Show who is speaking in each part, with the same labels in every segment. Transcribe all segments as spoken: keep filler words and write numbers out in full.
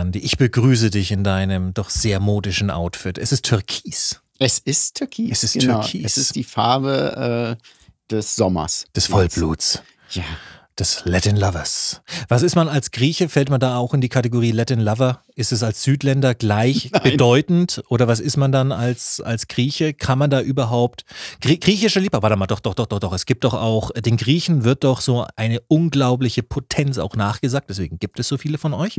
Speaker 1: Herralandi. Ich begrüße dich in deinem doch sehr modischen Outfit. Es ist Türkis.
Speaker 2: Es ist Türkis.
Speaker 1: Es ist
Speaker 2: genau.
Speaker 1: Türkis.
Speaker 2: Es ist die Farbe äh, des Sommers.
Speaker 1: Des Vollbluts.
Speaker 2: Ja.
Speaker 1: Des Latin Lovers. Was ist man als Grieche? Fällt man da auch in die Kategorie Latin Lover? Ist es als Südländer gleich
Speaker 2: Nein.
Speaker 1: bedeutend? Oder was ist man dann als, als Grieche? Kann man da überhaupt... Grie griechische Liebe, warte mal, doch, doch, doch, doch, doch. Es gibt doch auch, den Griechen wird doch so eine unglaubliche Potenz auch nachgesagt. Deswegen gibt es so viele von euch.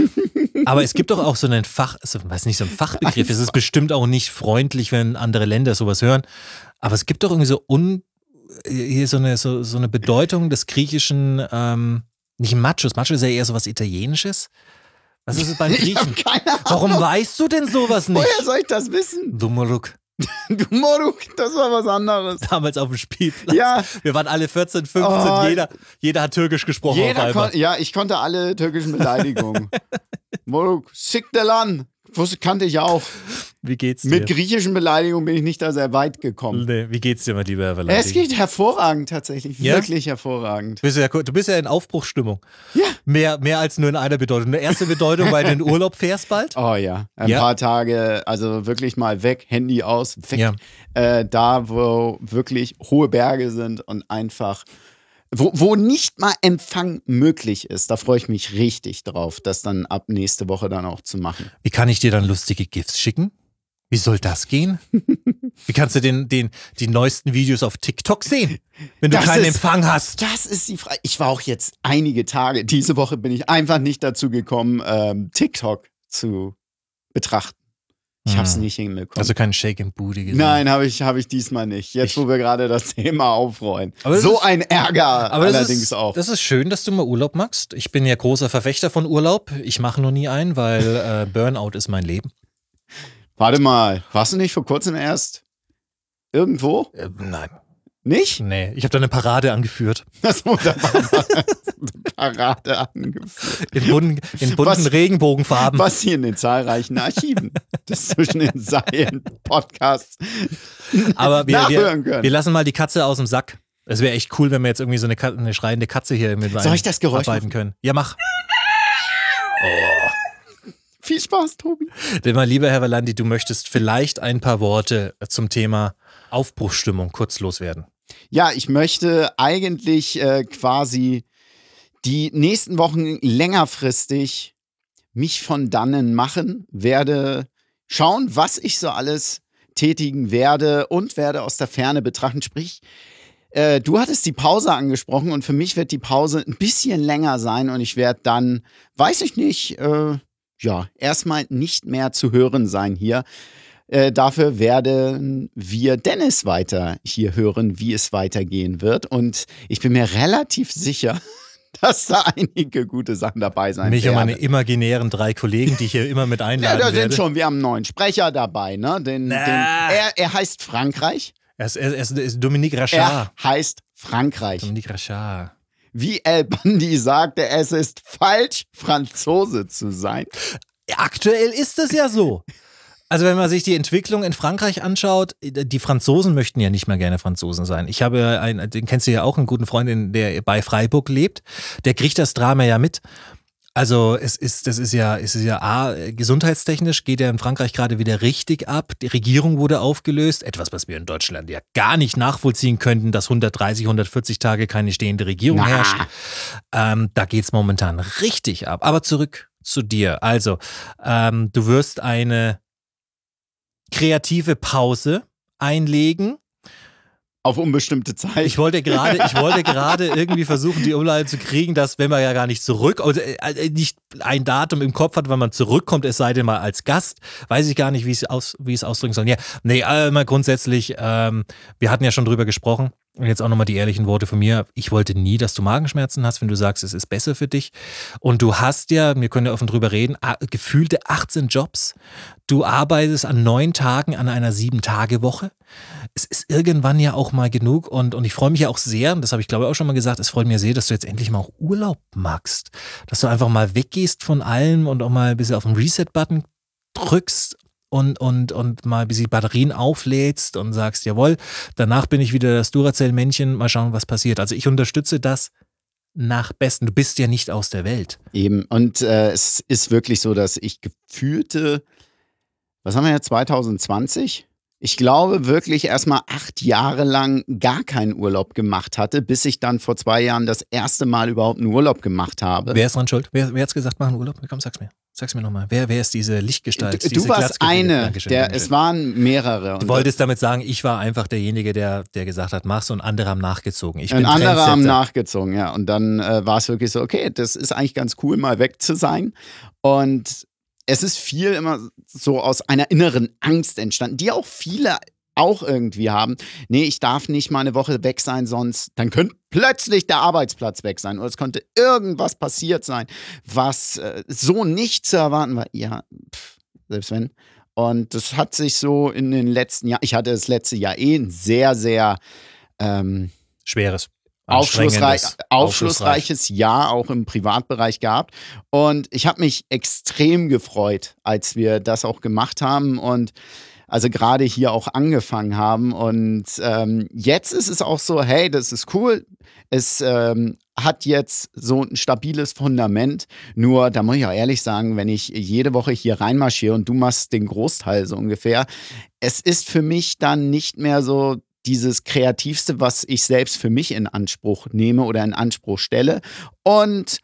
Speaker 1: Aber es gibt doch auch so einen Fach, also, weiß nicht, so ein Fachbegriff. Es ist bestimmt auch nicht freundlich, wenn andere Länder sowas hören. Aber es gibt doch irgendwie so un... hier so eine, so, so eine Bedeutung des griechischen, ähm, nicht Machos, Macho ist ja eher so was Italienisches. Was ist es beim
Speaker 2: Ich
Speaker 1: Griechen?
Speaker 2: habe keine Ahnung.
Speaker 1: Warum weißt du denn sowas nicht?
Speaker 2: Woher soll ich das wissen?
Speaker 1: Du Moruk.
Speaker 2: Du Moruk, das war was anderes.
Speaker 1: Damals auf dem Spielplatz.
Speaker 2: Ja.
Speaker 1: Wir waren alle vierzehn, fünfzehn,
Speaker 2: Oh.
Speaker 1: jeder, jeder hat Türkisch gesprochen auf
Speaker 2: Jeder
Speaker 1: einmal.
Speaker 2: kon- ja, ich konnte alle türkischen Beleidigungen. Moruk, Sikdelan, wusste, kannte ich auch.
Speaker 1: Wie geht's dir?
Speaker 2: Mit griechischen Beleidigungen bin ich nicht da sehr weit gekommen.
Speaker 1: Nee, wie geht's dir, mein lieber Herr Valandi?
Speaker 2: Es geht hervorragend tatsächlich,
Speaker 1: Ja?
Speaker 2: wirklich hervorragend.
Speaker 1: Du bist, ja, du bist ja in Aufbruchsstimmung.
Speaker 2: Ja.
Speaker 1: Mehr, mehr als nur in einer Bedeutung. Eine erste Bedeutung, weil du in Urlaub fährst bald.
Speaker 2: Oh ja, ein
Speaker 1: Ja.
Speaker 2: paar Tage, also wirklich mal weg, Handy aus, weg.
Speaker 1: Ja.
Speaker 2: Äh, da, wo wirklich hohe Berge sind und einfach, wo, wo nicht mal Empfang möglich ist. Da freue ich mich richtig drauf, das dann ab nächste Woche dann auch zu machen.
Speaker 1: Wie kann ich dir dann lustige GIFs schicken? Wie soll das gehen? Wie kannst du den, den, die neuesten Videos auf TikTok sehen, wenn du
Speaker 2: Das
Speaker 1: keinen
Speaker 2: ist-
Speaker 1: Empfang hast?
Speaker 2: Das ist die Frage. Ich war auch jetzt einige Tage, diese Woche bin ich einfach nicht dazu gekommen, ähm, TikTok zu betrachten. Ich habe es
Speaker 1: Hm.
Speaker 2: nicht hinbekommen.
Speaker 1: Also keinen Shake and Booty gesehen.
Speaker 2: Nein, habe ich, hab ich diesmal nicht. Jetzt,
Speaker 1: Ich-
Speaker 2: wo wir gerade das Thema aufrollen.
Speaker 1: Aber das
Speaker 2: So
Speaker 1: ist-
Speaker 2: ein Ärger
Speaker 1: Aber das
Speaker 2: allerdings
Speaker 1: ist,
Speaker 2: auch.
Speaker 1: das ist schön, dass du mal Urlaub machst. Ich bin ja großer Verfechter von Urlaub. Ich mache noch nie einen, weil äh, Burnout ist mein Leben.
Speaker 2: Warte mal, warst du nicht vor kurzem erst irgendwo?
Speaker 1: Äh, nein,
Speaker 2: Nicht?
Speaker 1: nee. Ich habe da eine Parade angeführt.
Speaker 2: Das wunderbar. Eine Parade angeführt.
Speaker 1: In bunten, in bunten
Speaker 2: Was-
Speaker 1: Regenbogenfarben.
Speaker 2: Was hier in den zahlreichen Archiven des zwischen den Zeilen Podcasts
Speaker 1: Aber wir,
Speaker 2: nachhören
Speaker 1: wir,
Speaker 2: können.
Speaker 1: wir lassen mal die Katze aus dem Sack. Es wäre echt cool, wenn wir jetzt irgendwie so eine, Ka- eine schreiende Katze hier mit
Speaker 2: Soll ich das Geräusch
Speaker 1: arbeiten können. Ja, mach.
Speaker 2: Viel Spaß, Tobi.
Speaker 1: Denn mein lieber Herr Valandi, du möchtest vielleicht ein paar Worte zum Thema Aufbruchsstimmung kurz loswerden.
Speaker 2: Ja, ich möchte eigentlich äh, quasi die nächsten Wochen längerfristig mich von dannen machen, werde schauen, was ich so alles tätigen werde und werde aus der Ferne betrachten. Sprich, äh, du hattest die Pause angesprochen und für mich wird die Pause ein bisschen länger sein und ich werde dann, weiß ich nicht, äh, ja, erstmal nicht mehr zu hören sein hier. Äh, dafür werden wir Dennis weiter hier hören, wie es weitergehen wird. Und ich bin mir relativ sicher, dass da einige gute Sachen dabei sein
Speaker 1: Mich und
Speaker 2: werden.
Speaker 1: meine imaginären drei Kollegen, die ich hier immer mit
Speaker 2: Ja,
Speaker 1: einladen
Speaker 2: da sind
Speaker 1: werde.
Speaker 2: schon, wir haben einen neuen Sprecher dabei, ne? Den,
Speaker 1: Na.
Speaker 2: den, er, er heißt Frankreich.
Speaker 1: Er ist, er ist, er ist Dominique Rachard.
Speaker 2: Er heißt Frankreich.
Speaker 1: Dominique Rachard.
Speaker 2: Wie El Bandi sagte, es ist falsch, Franzose zu sein.
Speaker 1: Aktuell ist es ja so. Also wenn man sich die Entwicklung in Frankreich anschaut, die Franzosen möchten ja nicht mehr gerne Franzosen sein. Ich habe einen, den kennst du ja auch, einen guten Freund, der bei Freiburg lebt. Der kriegt das Drama ja mit. Also es ist, das ist ja, es ist ja A, gesundheitstechnisch geht ja in Frankreich gerade wieder richtig ab. Die Regierung wurde aufgelöst. Etwas, was wir in Deutschland ja gar nicht nachvollziehen könnten, dass hundertdreißig, hundertvierzig Tage keine stehende Regierung
Speaker 2: Na.
Speaker 1: herrscht. Ähm, da geht's momentan richtig ab. Aber zurück zu dir. Also, ähm, du wirst eine kreative Pause einlegen.
Speaker 2: Auf unbestimmte Zeit.
Speaker 1: Ich wollte gerade, ich wollte gerade irgendwie versuchen, die Umleitung zu kriegen, dass wenn man ja gar nicht zurück, also äh, nicht ein Datum im Kopf hat, wann man zurückkommt, es sei denn mal als Gast, weiß ich gar nicht, wie ich es aus, wie ich es ausdrücken soll. Ja, nee, äh, mal grundsätzlich, ähm, wir hatten ja schon drüber gesprochen. Und jetzt auch nochmal die ehrlichen Worte von mir. Ich wollte nie, dass du Magenschmerzen hast, wenn du sagst, es ist besser für dich. Und du hast ja, wir können ja offen drüber reden, gefühlte achtzehn Jobs. Du arbeitest an neun Tagen an einer sieben-Tage-Woche. Es ist irgendwann ja auch mal genug. Und, und ich freue mich ja auch sehr, und das habe ich glaube ich auch schon mal gesagt, es freut mich sehr, dass du jetzt endlich mal auch Urlaub magst. Dass du einfach mal weggehst von allem und auch mal ein bisschen auf den Reset-Button drückst. Und, und, und mal ein bisschen Batterien auflädst und sagst, jawohl, danach bin ich wieder das Duracell-Männchen, mal schauen, was passiert. Also ich unterstütze das nach Besten. Du bist ja nicht aus der Welt.
Speaker 2: Eben. Und äh, es ist wirklich so, dass ich gefühlte, was haben wir jetzt, zwanzig zwanzig? Ich glaube wirklich erstmal acht Jahre lang gar keinen Urlaub gemacht hatte, bis ich dann vor zwei Jahren das erste Mal überhaupt einen Urlaub gemacht habe.
Speaker 1: Wer ist dran schuld? Wer, wer hat's gesagt, machen Urlaub? Komm, sag's mir. Sag's mir nochmal. Wer, wer ist diese Lichtgestalt?
Speaker 2: Du,
Speaker 1: diese
Speaker 2: du warst eine,
Speaker 1: Dankeschön,
Speaker 2: der,
Speaker 1: Dankeschön.
Speaker 2: es waren mehrere.
Speaker 1: Du wolltest damit sagen, ich war einfach derjenige, der, der gesagt hat, mach's, und andere haben nachgezogen. Ich
Speaker 2: Und
Speaker 1: bin
Speaker 2: andere haben
Speaker 1: Trendsetter.
Speaker 2: nachgezogen, ja. Und dann äh, war es wirklich so, okay, das ist eigentlich ganz cool, mal weg zu sein. Und es ist viel immer so aus einer inneren Angst entstanden, die auch viele auch irgendwie haben. Nee, ich darf nicht mal eine Woche weg sein, sonst dann könnte plötzlich der Arbeitsplatz weg sein oder es könnte irgendwas passiert sein, was äh, so nicht zu erwarten war. Ja, pff, selbst wenn. Und das hat sich so in den letzten Jahren, ich hatte das letzte Jahr eh ein sehr, sehr ähm,
Speaker 1: Schweres.
Speaker 2: Aufschlussreich,
Speaker 1: Anstrengendes,
Speaker 2: aufschlussreiches Jahr auch im Privatbereich gehabt. Und ich habe mich extrem gefreut, als wir das auch gemacht haben und also gerade hier auch angefangen haben. Und ähm, jetzt ist es auch so, hey, das ist cool. Es ähm, hat jetzt so ein stabiles Fundament. Nur, da muss ich auch ehrlich sagen, wenn ich jede Woche hier reinmarschiere und du machst den Großteil so ungefähr, es ist für mich dann nicht mehr so dieses Kreativste, was ich selbst für mich in Anspruch nehme oder in Anspruch stelle. Und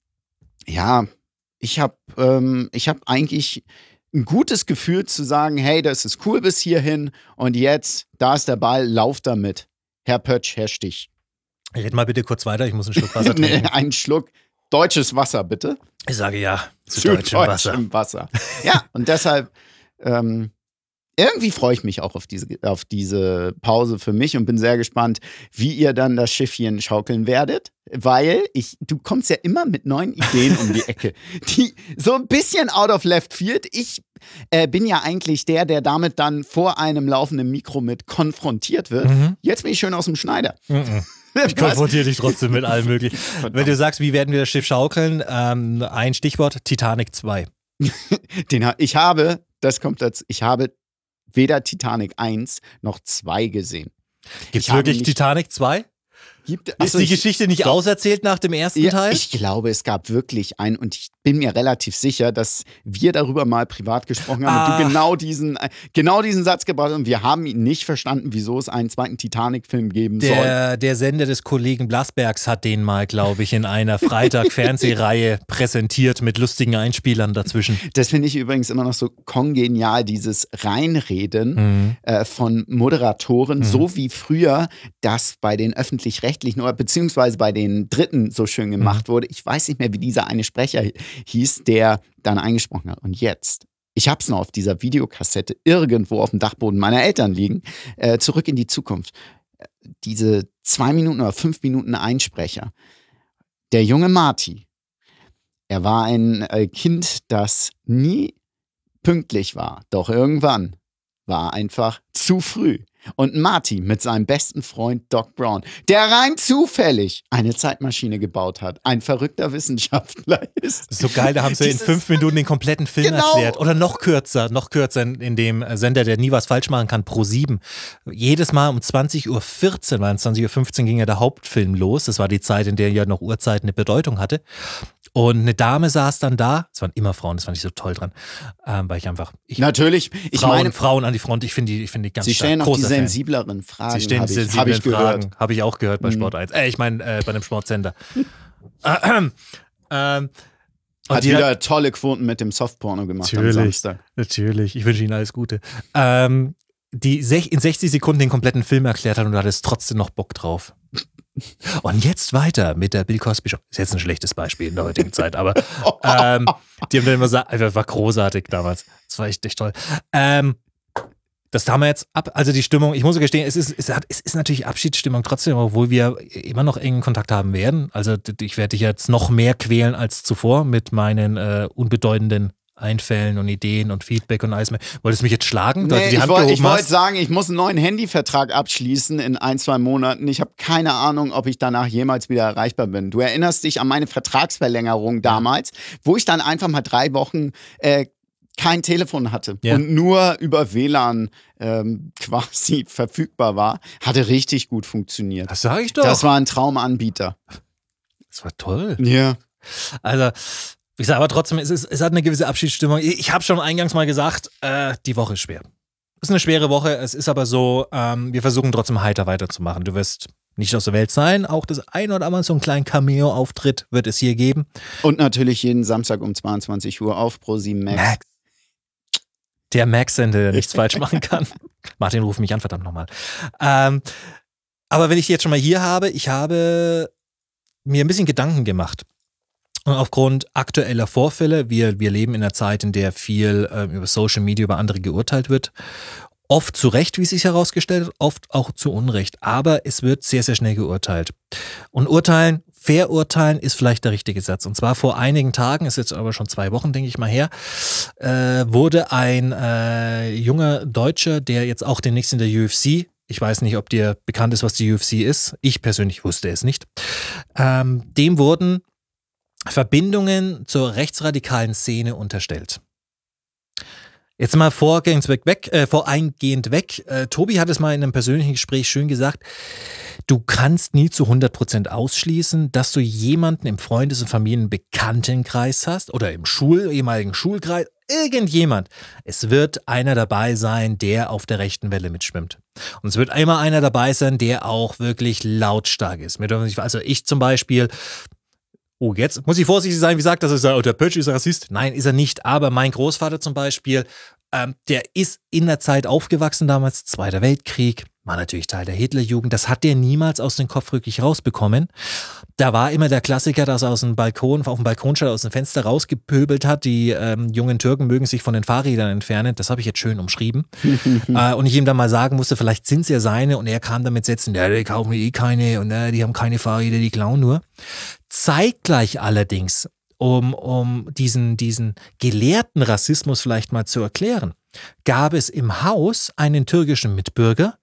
Speaker 2: ja, ich habe ähm, ich hab eigentlich ein gutes Gefühl zu sagen, hey, das ist cool bis hierhin und jetzt, da ist der Ball, lauf damit. Herr Pötsch, Herr Stich.
Speaker 1: Red mal bitte kurz weiter, ich muss einen Schluck Wasser trinken.
Speaker 2: Nee, einen Schluck deutsches Wasser, bitte.
Speaker 1: Ich sage ja zu,
Speaker 2: Zu
Speaker 1: deutschem Wasser.
Speaker 2: deutschem Wasser. Ja, und deshalb ähm, irgendwie freue ich mich auch auf diese, auf diese Pause für mich und bin sehr gespannt, wie ihr dann das Schiffchen schaukeln werdet, weil ich, du kommst ja immer mit neuen Ideen um die Ecke, die so ein bisschen out of left field. Ich äh, bin ja eigentlich der, der damit dann vor einem laufenden Mikro mit konfrontiert wird.
Speaker 1: Mhm.
Speaker 2: Jetzt bin ich schön aus dem Schneider.
Speaker 1: Mhm. Ich konfrontiere dich trotzdem mit allem möglichen. Wenn du sagst, wie werden wir das Schiff schaukeln, ähm, ein Stichwort, Titanic zwei.
Speaker 2: Den, ha- ich habe, das kommt dazu, ich habe weder Titanic eins noch zwei gesehen.
Speaker 1: Gibt es
Speaker 2: Ich habe
Speaker 1: wirklich
Speaker 2: nicht-
Speaker 1: Titanic zwei?
Speaker 2: Gibt,
Speaker 1: Ist
Speaker 2: Achso,
Speaker 1: die
Speaker 2: ich-
Speaker 1: Geschichte nicht
Speaker 2: doch.
Speaker 1: auserzählt nach dem ersten
Speaker 2: Ja,
Speaker 1: Teil?
Speaker 2: ich glaube, es gab wirklich einen und ich bin mir relativ sicher, dass wir darüber mal privat gesprochen haben
Speaker 1: Ah.
Speaker 2: und du genau diesen, äh, genau diesen Satz gebracht hast und wir haben ihn nicht verstanden, wieso es einen zweiten Titanic-Film geben soll.
Speaker 1: Der, der Sender des Kollegen Blasbergs hat den mal, glaube ich, in einer Freitag-Fernsehreihe präsentiert mit lustigen Einspielern dazwischen.
Speaker 2: Das finde ich übrigens immer noch so kongenial, dieses Reinreden
Speaker 1: Mhm.
Speaker 2: äh, von Moderatoren, so wie früher das bei den Öffentlich-Rechtlichen oder beziehungsweise bei den Dritten so schön gemacht wurde. Ich weiß nicht mehr, wie dieser eine Sprecher hieß, der dann eingesprochen hat. Und jetzt, ich habe es noch auf dieser Videokassette irgendwo auf dem Dachboden meiner Eltern liegen, äh, zurück in die Zukunft. Diese zwei Minuten oder fünf Minuten Einsprecher. Der junge Marty, er war ein äh, Kind, das nie pünktlich war. Doch irgendwann war einfach zu früh. Und Marty mit seinem besten Freund Doc Brown, der rein zufällig eine Zeitmaschine gebaut hat, ein verrückter Wissenschaftler ist.
Speaker 1: So geil, da haben sie in
Speaker 2: Dieses-
Speaker 1: fünf Minuten den kompletten Film
Speaker 2: Genau.
Speaker 1: erklärt. Oder noch kürzer, noch kürzer in, in dem Sender, der nie was falsch machen kann, Pro sieben. Jedes Mal um zwanzig Uhr vierzehn, weil um zwanzig Uhr fünfzehn ging ja der Hauptfilm los. Das war die Zeit, in der ja noch Uhrzeit eine Bedeutung hatte. Und eine Dame saß dann da, es waren immer Frauen, das fand ich so toll dran, ähm, weil ich einfach, ich,
Speaker 2: Natürlich, ich
Speaker 1: Frauen,
Speaker 2: meine,
Speaker 1: Frauen an die Front, ich finde die, ich finde die ganz
Speaker 2: sie
Speaker 1: stark.
Speaker 2: stellen auch die
Speaker 1: Großer Fan.
Speaker 2: sensibleren Fragen,
Speaker 1: Sie stellen
Speaker 2: habe ich,
Speaker 1: sensiblen
Speaker 2: hab ich gehört.
Speaker 1: Fragen, habe ich auch gehört bei
Speaker 2: Mhm.
Speaker 1: Sport eins. Äh, ich meine, äh, bei einem Sportsender. ähm, ähm, und
Speaker 2: Hat
Speaker 1: die-
Speaker 2: wieder tolle Quoten mit dem Softporno gemacht
Speaker 1: Natürlich.
Speaker 2: am Samstag.
Speaker 1: Natürlich, ich wünsche Ihnen alles Gute. Ähm, die sech- in sechzig Sekunden den kompletten Film erklärt hat und du hattest trotzdem noch Bock drauf. Und jetzt weiter mit der Bill Cosby Show. Ist jetzt ein schlechtes Beispiel in der heutigen Zeit, aber ähm, die haben dann immer gesagt, das war großartig damals. Das war echt, echt toll. Ähm, das haben wir jetzt ab, also die Stimmung, ich muss gestehen, es ist, es, hat, es ist natürlich Abschiedsstimmung trotzdem, obwohl wir immer noch engen Kontakt haben werden. Also ich werde dich jetzt noch mehr quälen als zuvor mit meinen äh, unbedeutenden Einfällen und Ideen und Feedback und alles mehr. Wolltest du mich jetzt schlagen? weil du
Speaker 2: Nee,
Speaker 1: die
Speaker 2: ich
Speaker 1: Hand
Speaker 2: wollte
Speaker 1: gehoben
Speaker 2: wollt
Speaker 1: hast?
Speaker 2: sagen, ich muss einen neuen Handyvertrag abschließen in ein, zwei Monaten. Ich habe keine Ahnung, ob ich danach jemals wieder erreichbar bin. Du erinnerst dich an meine Vertragsverlängerung damals, wo ich dann einfach mal drei Wochen äh, kein Telefon hatte
Speaker 1: Ja.
Speaker 2: und nur über W L A N ähm, quasi verfügbar war. Hatte richtig gut funktioniert.
Speaker 1: Das sage ich doch.
Speaker 2: Das war ein Traumanbieter.
Speaker 1: Das war toll.
Speaker 2: Ja.
Speaker 1: Also, ich sage aber trotzdem, es, ist, es hat eine gewisse Abschiedsstimmung. Ich, ich habe schon eingangs mal gesagt, äh, die Woche ist schwer. Es ist eine schwere Woche, es ist aber so, ähm, wir versuchen trotzdem heiter weiterzumachen. Du wirst nicht aus der Welt sein, auch das ein oder andere so einen kleinen Cameo-Auftritt wird es hier geben.
Speaker 2: Und natürlich jeden Samstag um zweiundzwanzig Uhr auf ProSieben Max.
Speaker 1: Max. Der Max-Sender, der nichts falsch machen kann. Martin, ruf mich an, verdammt nochmal. Ähm, aber wenn ich die jetzt schon mal hier habe, ich habe mir ein bisschen Gedanken gemacht. Und aufgrund aktueller Vorfälle, wir, wir leben in einer Zeit, in der viel äh, über Social Media über andere geurteilt wird. Oft zu Recht, wie es sich herausgestellt hat, oft auch zu Unrecht. Aber es wird sehr, sehr schnell geurteilt. Und urteilen, verurteilen ist vielleicht der richtige Satz. Und zwar vor einigen Tagen, ist jetzt aber schon zwei Wochen, denke ich mal her, äh, wurde ein äh, junger Deutscher, der jetzt auch demnächst in der U F C, ich weiß nicht, ob dir bekannt ist, was die U F C ist, ich persönlich wusste es nicht, ähm, dem wurden Verbindungen zur rechtsradikalen Szene unterstellt. Jetzt mal vorgehend weg, weg, äh, voreingehend weg. Äh, Tobi hat es mal in einem persönlichen Gespräch schön gesagt, du kannst nie zu hundert Prozent ausschließen, dass du jemanden im Freundes- und Familienbekanntenkreis hast oder im Schul, ehemaligen Schulkreis, irgendjemand. Es wird einer dabei sein, der auf der rechten Welle mitschwimmt. Und es wird immer einer dabei sein, der auch wirklich lautstark ist. Also ich zum Beispiel... Oh, jetzt muss ich vorsichtig sein, wie sagt das, oh, der Pötsch ist Rassist. Nein, ist er nicht, aber mein Großvater zum Beispiel, ähm, der ist in der Zeit aufgewachsen damals, Zweiter Weltkrieg, war natürlich Teil der Hitlerjugend, das hat der niemals aus dem Kopf wirklich rausbekommen. Da war immer der Klassiker, dass er aus dem Balkon, auf dem Balkon statt aus dem Fenster rausgepöbelt hat, die ähm, jungen Türken mögen sich von den Fahrrädern entfernen, das habe ich jetzt schön umschrieben. äh, und ich ihm dann mal sagen musste, vielleicht sind es ja seine und er kam dann mit Sätzen, ja, die kaufen eh keine und äh, die haben keine Fahrräder, die klauen nur. Zeitgleich allerdings, um, um diesen, diesen gelehrten Rassismus vielleicht mal zu erklären, gab es im Haus einen türkischen Mitbürger,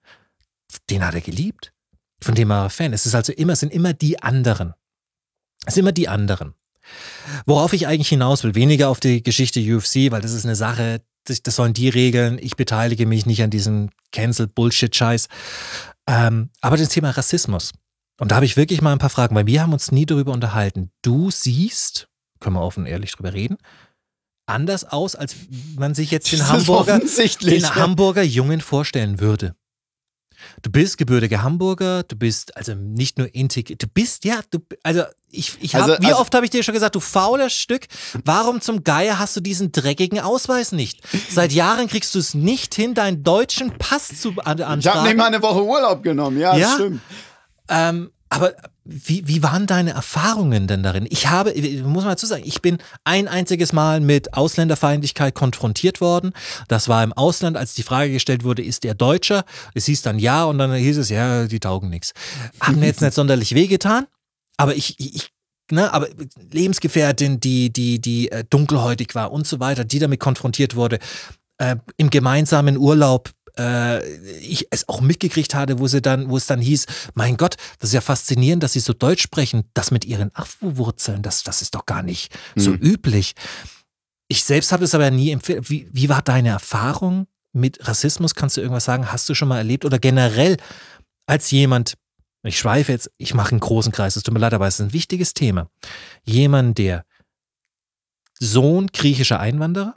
Speaker 1: den hat er geliebt, von dem er Fan ist. Es ist also immer, es sind immer die anderen. Es sind immer die anderen. Worauf ich eigentlich hinaus will, weniger auf die Geschichte U F C, weil das ist eine Sache, das, das sollen die regeln, ich beteilige mich nicht an diesem Cancel-Bullshit-Scheiß. Ähm, aber das Thema Rassismus. Und da habe ich wirklich mal ein paar Fragen, weil wir haben uns nie darüber unterhalten. Du siehst, können wir offen und ehrlich drüber reden, anders aus, als man sich jetzt den Hamburger, den Hamburger Jungen vorstellen würde. Du bist gebürtiger Hamburger, du bist also nicht nur integriert, du bist, ja, du, also ich, ich habe, also, wie also, oft habe ich dir schon gesagt, du faules Stück, warum zum Geier hast du diesen dreckigen Ausweis nicht? Seit Jahren kriegst du es nicht hin, deinen deutschen Pass zu antragen.
Speaker 2: Ich habe nicht mal eine Woche Urlaub genommen, ja, ja? Das stimmt.
Speaker 1: Ähm, aber wie, wie waren deine Erfahrungen denn darin? Ich habe, muss man dazu sagen, ich bin ein einziges Mal mit Ausländerfeindlichkeit konfrontiert worden. Das war im Ausland, als die Frage gestellt wurde, ist der Deutscher? Es hieß dann ja und dann hieß es, ja, die taugen nichts. Hat mir jetzt nicht sonderlich wehgetan, aber ich, ich ne, aber Lebensgefährtin, die, die, die äh, dunkelhäutig war und so weiter, die damit konfrontiert wurde, äh, im gemeinsamen Urlaub, ich es auch mitgekriegt hatte, wo sie dann, wo es dann hieß, mein Gott, das ist ja faszinierend, dass sie so Deutsch sprechen, das mit ihren Afro-Wurzeln, das, das ist doch gar nicht so mhm. üblich. Ich selbst habe das aber nie empfohlen. Wie, wie war deine Erfahrung mit Rassismus? Kannst du irgendwas sagen? Hast du schon mal erlebt? Oder generell als jemand, ich schweife jetzt, ich mache einen großen Kreis, es tut mir leid, aber es ist ein wichtiges Thema. Jemand, der Sohn griechischer Einwanderer,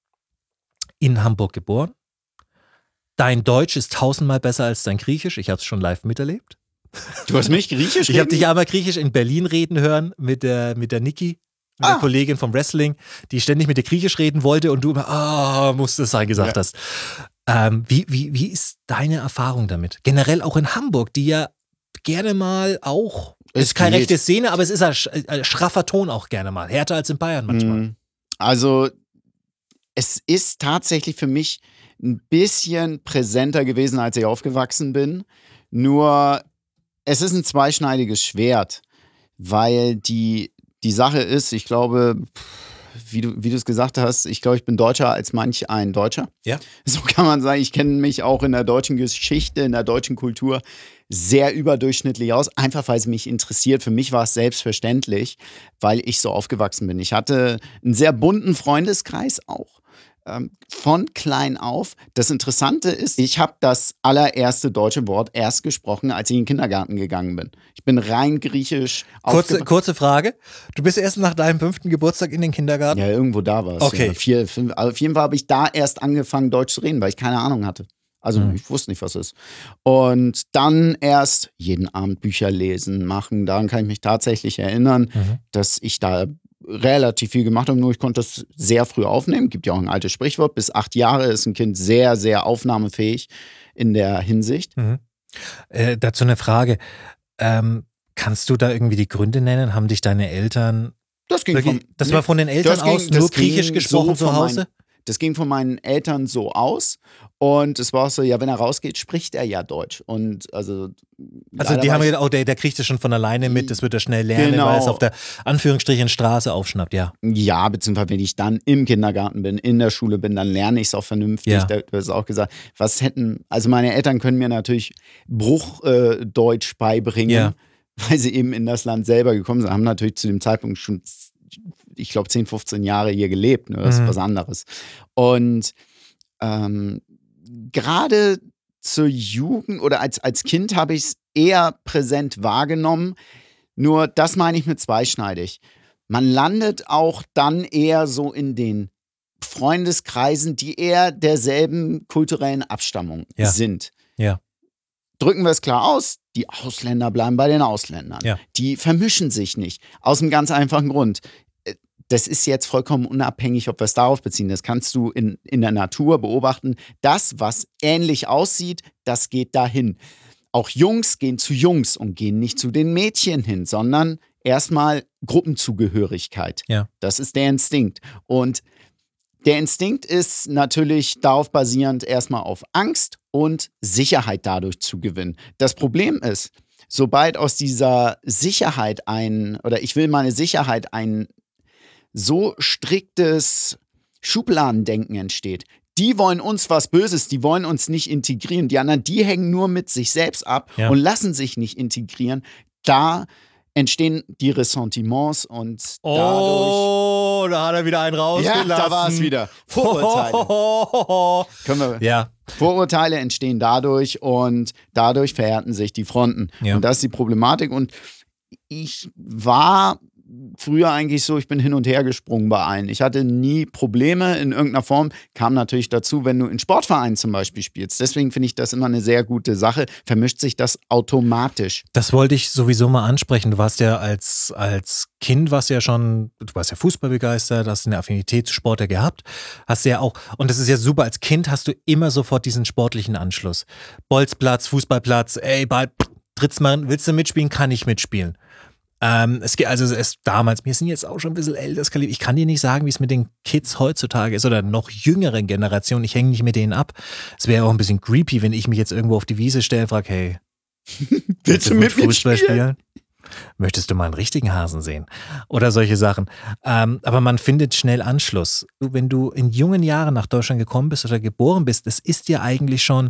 Speaker 1: in Hamburg geboren, dein Deutsch ist tausendmal besser als dein Griechisch. Ich habe es schon live miterlebt.
Speaker 2: Du hast mich Griechisch
Speaker 1: Ich habe dich einmal Griechisch in Berlin reden hören mit der, mit der Niki, mit ah. der Kollegin vom Wrestling, die ständig mit dir Griechisch reden wollte und du immer, ah, oh, muss das sein, gesagt ja. hast. Ähm, wie, wie, wie ist deine Erfahrung damit? Generell auch in Hamburg, die ja gerne mal auch, es ist keine rechte Szene, aber es ist ein, ein schraffer Ton auch gerne mal. Härter als in Bayern manchmal.
Speaker 2: Also, es ist tatsächlich für mich ein bisschen präsenter gewesen, als ich aufgewachsen bin. Nur, es ist ein zweischneidiges Schwert, weil die, die Sache ist, ich glaube, wie du, wie du es gesagt hast, ich glaube, ich bin deutscher als manch ein Deutscher.
Speaker 1: Ja.
Speaker 2: So kann man sagen, ich kenne mich auch in der deutschen Geschichte, in der deutschen Kultur sehr überdurchschnittlich aus, einfach weil es mich interessiert. Für mich war es selbstverständlich, weil ich so aufgewachsen bin. Ich hatte einen sehr bunten Freundeskreis auch. ähm, von klein auf. Das Interessante ist, ich habe das allererste deutsche Wort erst gesprochen, als ich in den Kindergarten gegangen bin. Ich bin rein griechisch
Speaker 1: Kurze,
Speaker 2: aufgewachsen.
Speaker 1: kurze Frage. Du bist erst nach deinem fünften Geburtstag in den Kindergarten?
Speaker 2: Ja, irgendwo da war es.
Speaker 1: Okay.
Speaker 2: Ja. Vier, fünf, also auf jeden Fall habe ich da erst angefangen, Deutsch zu reden, weil ich keine Ahnung hatte. Also
Speaker 1: Mhm.
Speaker 2: ich wusste nicht, was es ist. Und dann erst jeden Abend Bücher lesen, machen. Daran kann ich mich tatsächlich erinnern,
Speaker 1: Mhm.
Speaker 2: dass ich da relativ viel gemacht habe. Nur ich konnte das sehr früh aufnehmen. Gibt ja auch ein altes Sprichwort. Bis acht Jahre ist ein Kind sehr, sehr aufnahmefähig in der Hinsicht.
Speaker 1: Mhm. Äh, dazu eine Frage. Ähm, kannst du da irgendwie die Gründe nennen? Haben dich deine Eltern
Speaker 2: Das ging
Speaker 1: wirklich,
Speaker 2: von,
Speaker 1: das
Speaker 2: nee,
Speaker 1: war von den Eltern
Speaker 2: das ging-
Speaker 1: aus nur
Speaker 2: das ging
Speaker 1: Griechisch gesprochen
Speaker 2: so
Speaker 1: zu
Speaker 2: von
Speaker 1: Hause?
Speaker 2: meinen- Das ging von meinen Eltern so aus. Und es war auch so, ja, wenn er rausgeht, spricht er ja Deutsch. Und also.
Speaker 1: Also
Speaker 2: leider
Speaker 1: die
Speaker 2: war
Speaker 1: haben
Speaker 2: ich-
Speaker 1: gedacht, oh, der, der kriegt das schon von alleine mit, das wird er schnell lernen,
Speaker 2: Genau.
Speaker 1: weil es auf der Anführungsstrichen Straße aufschnappt, ja.
Speaker 2: Ja, beziehungsweise wenn ich dann im Kindergarten bin, in der Schule bin, dann lerne ich es auch vernünftig.
Speaker 1: Ja.
Speaker 2: Da, du hast auch gesagt, was hätten, also meine Eltern können mir natürlich Bruchdeutsch äh, Deutsch beibringen,
Speaker 1: Ja.
Speaker 2: weil sie eben in das Land selber gekommen sind, haben natürlich zu dem Zeitpunkt schon, ich glaube, zehn, fünfzehn Jahre hier gelebt. Ne? Das
Speaker 1: Mhm.
Speaker 2: ist was anderes. Und ähm, gerade zur Jugend oder als, als Kind habe ich es eher präsent wahrgenommen. Nur das meine ich mit zweischneidig. Man landet auch dann eher so in den Freundeskreisen, die eher derselben kulturellen Abstammung
Speaker 1: Ja.
Speaker 2: sind.
Speaker 1: Ja.
Speaker 2: Drücken wir es klar aus, die Ausländer bleiben bei den Ausländern.
Speaker 1: Ja.
Speaker 2: Die vermischen sich nicht. Aus einem ganz einfachen Grund. Äh, Das ist jetzt vollkommen unabhängig, ob wir es darauf beziehen. Das kannst du in, in der Natur beobachten. Das, was ähnlich aussieht, das geht dahin. Auch Jungs gehen zu Jungs und gehen nicht zu den Mädchen hin, sondern erstmal Gruppenzugehörigkeit.
Speaker 1: Ja.
Speaker 2: Das ist der Instinkt. Und der Instinkt ist natürlich darauf basierend, erstmal auf Angst und Sicherheit dadurch zu gewinnen. Das Problem ist, sobald aus dieser Sicherheit ein, oder ich will meine Sicherheit, ein so striktes Schubladendenken entsteht, die wollen uns was Böses, die wollen uns nicht integrieren. Die anderen, die hängen nur mit sich selbst ab
Speaker 1: Ja.
Speaker 2: und lassen sich nicht integrieren. Da entstehen die Ressentiments und dadurch.
Speaker 1: Oh, da hat er wieder einen rausgelassen.
Speaker 2: Ja, da war es wieder. Vorurteile. Können wir,
Speaker 1: Ja.
Speaker 2: Vorurteile entstehen dadurch und dadurch verhärten sich die Fronten.
Speaker 1: Ja.
Speaker 2: Und das ist die Problematik. Und ich war früher eigentlich so, ich bin hin und her gesprungen bei allen. Ich hatte nie Probleme in irgendeiner Form. Kam natürlich dazu, wenn du in Sportvereinen zum Beispiel spielst. Deswegen finde ich das immer eine sehr gute Sache. Vermischt sich das automatisch.
Speaker 1: Das wollte ich sowieso mal ansprechen. Du warst ja als, als Kind, warst ja schon, du warst ja Fußball begeistert, hast eine Affinität zu Sport ja gehabt. Hast ja auch, und das ist ja super, als Kind hast du immer sofort diesen sportlichen Anschluss. Bolzplatz, Fußballplatz, ey, Ball, tritt's mal, willst du mitspielen? Kann ich mitspielen. Ähm, es geht also es damals, wir sind jetzt auch schon ein bisschen älter, ich kann dir nicht sagen, wie es mit den Kids heutzutage ist oder noch jüngeren Generationen, ich hänge nicht mit denen ab. Es wäre auch ein bisschen creepy, wenn ich mich jetzt irgendwo auf die Wiese stelle und frage, hey,
Speaker 2: Willst du mit mir
Speaker 1: Fußball
Speaker 2: spielen?
Speaker 1: Möchtest du mal einen richtigen Hasen sehen? Oder solche Sachen. Ähm, aber man findet schnell Anschluss. Wenn du in jungen Jahren nach Deutschland gekommen bist oder geboren bist, das ist dir eigentlich schon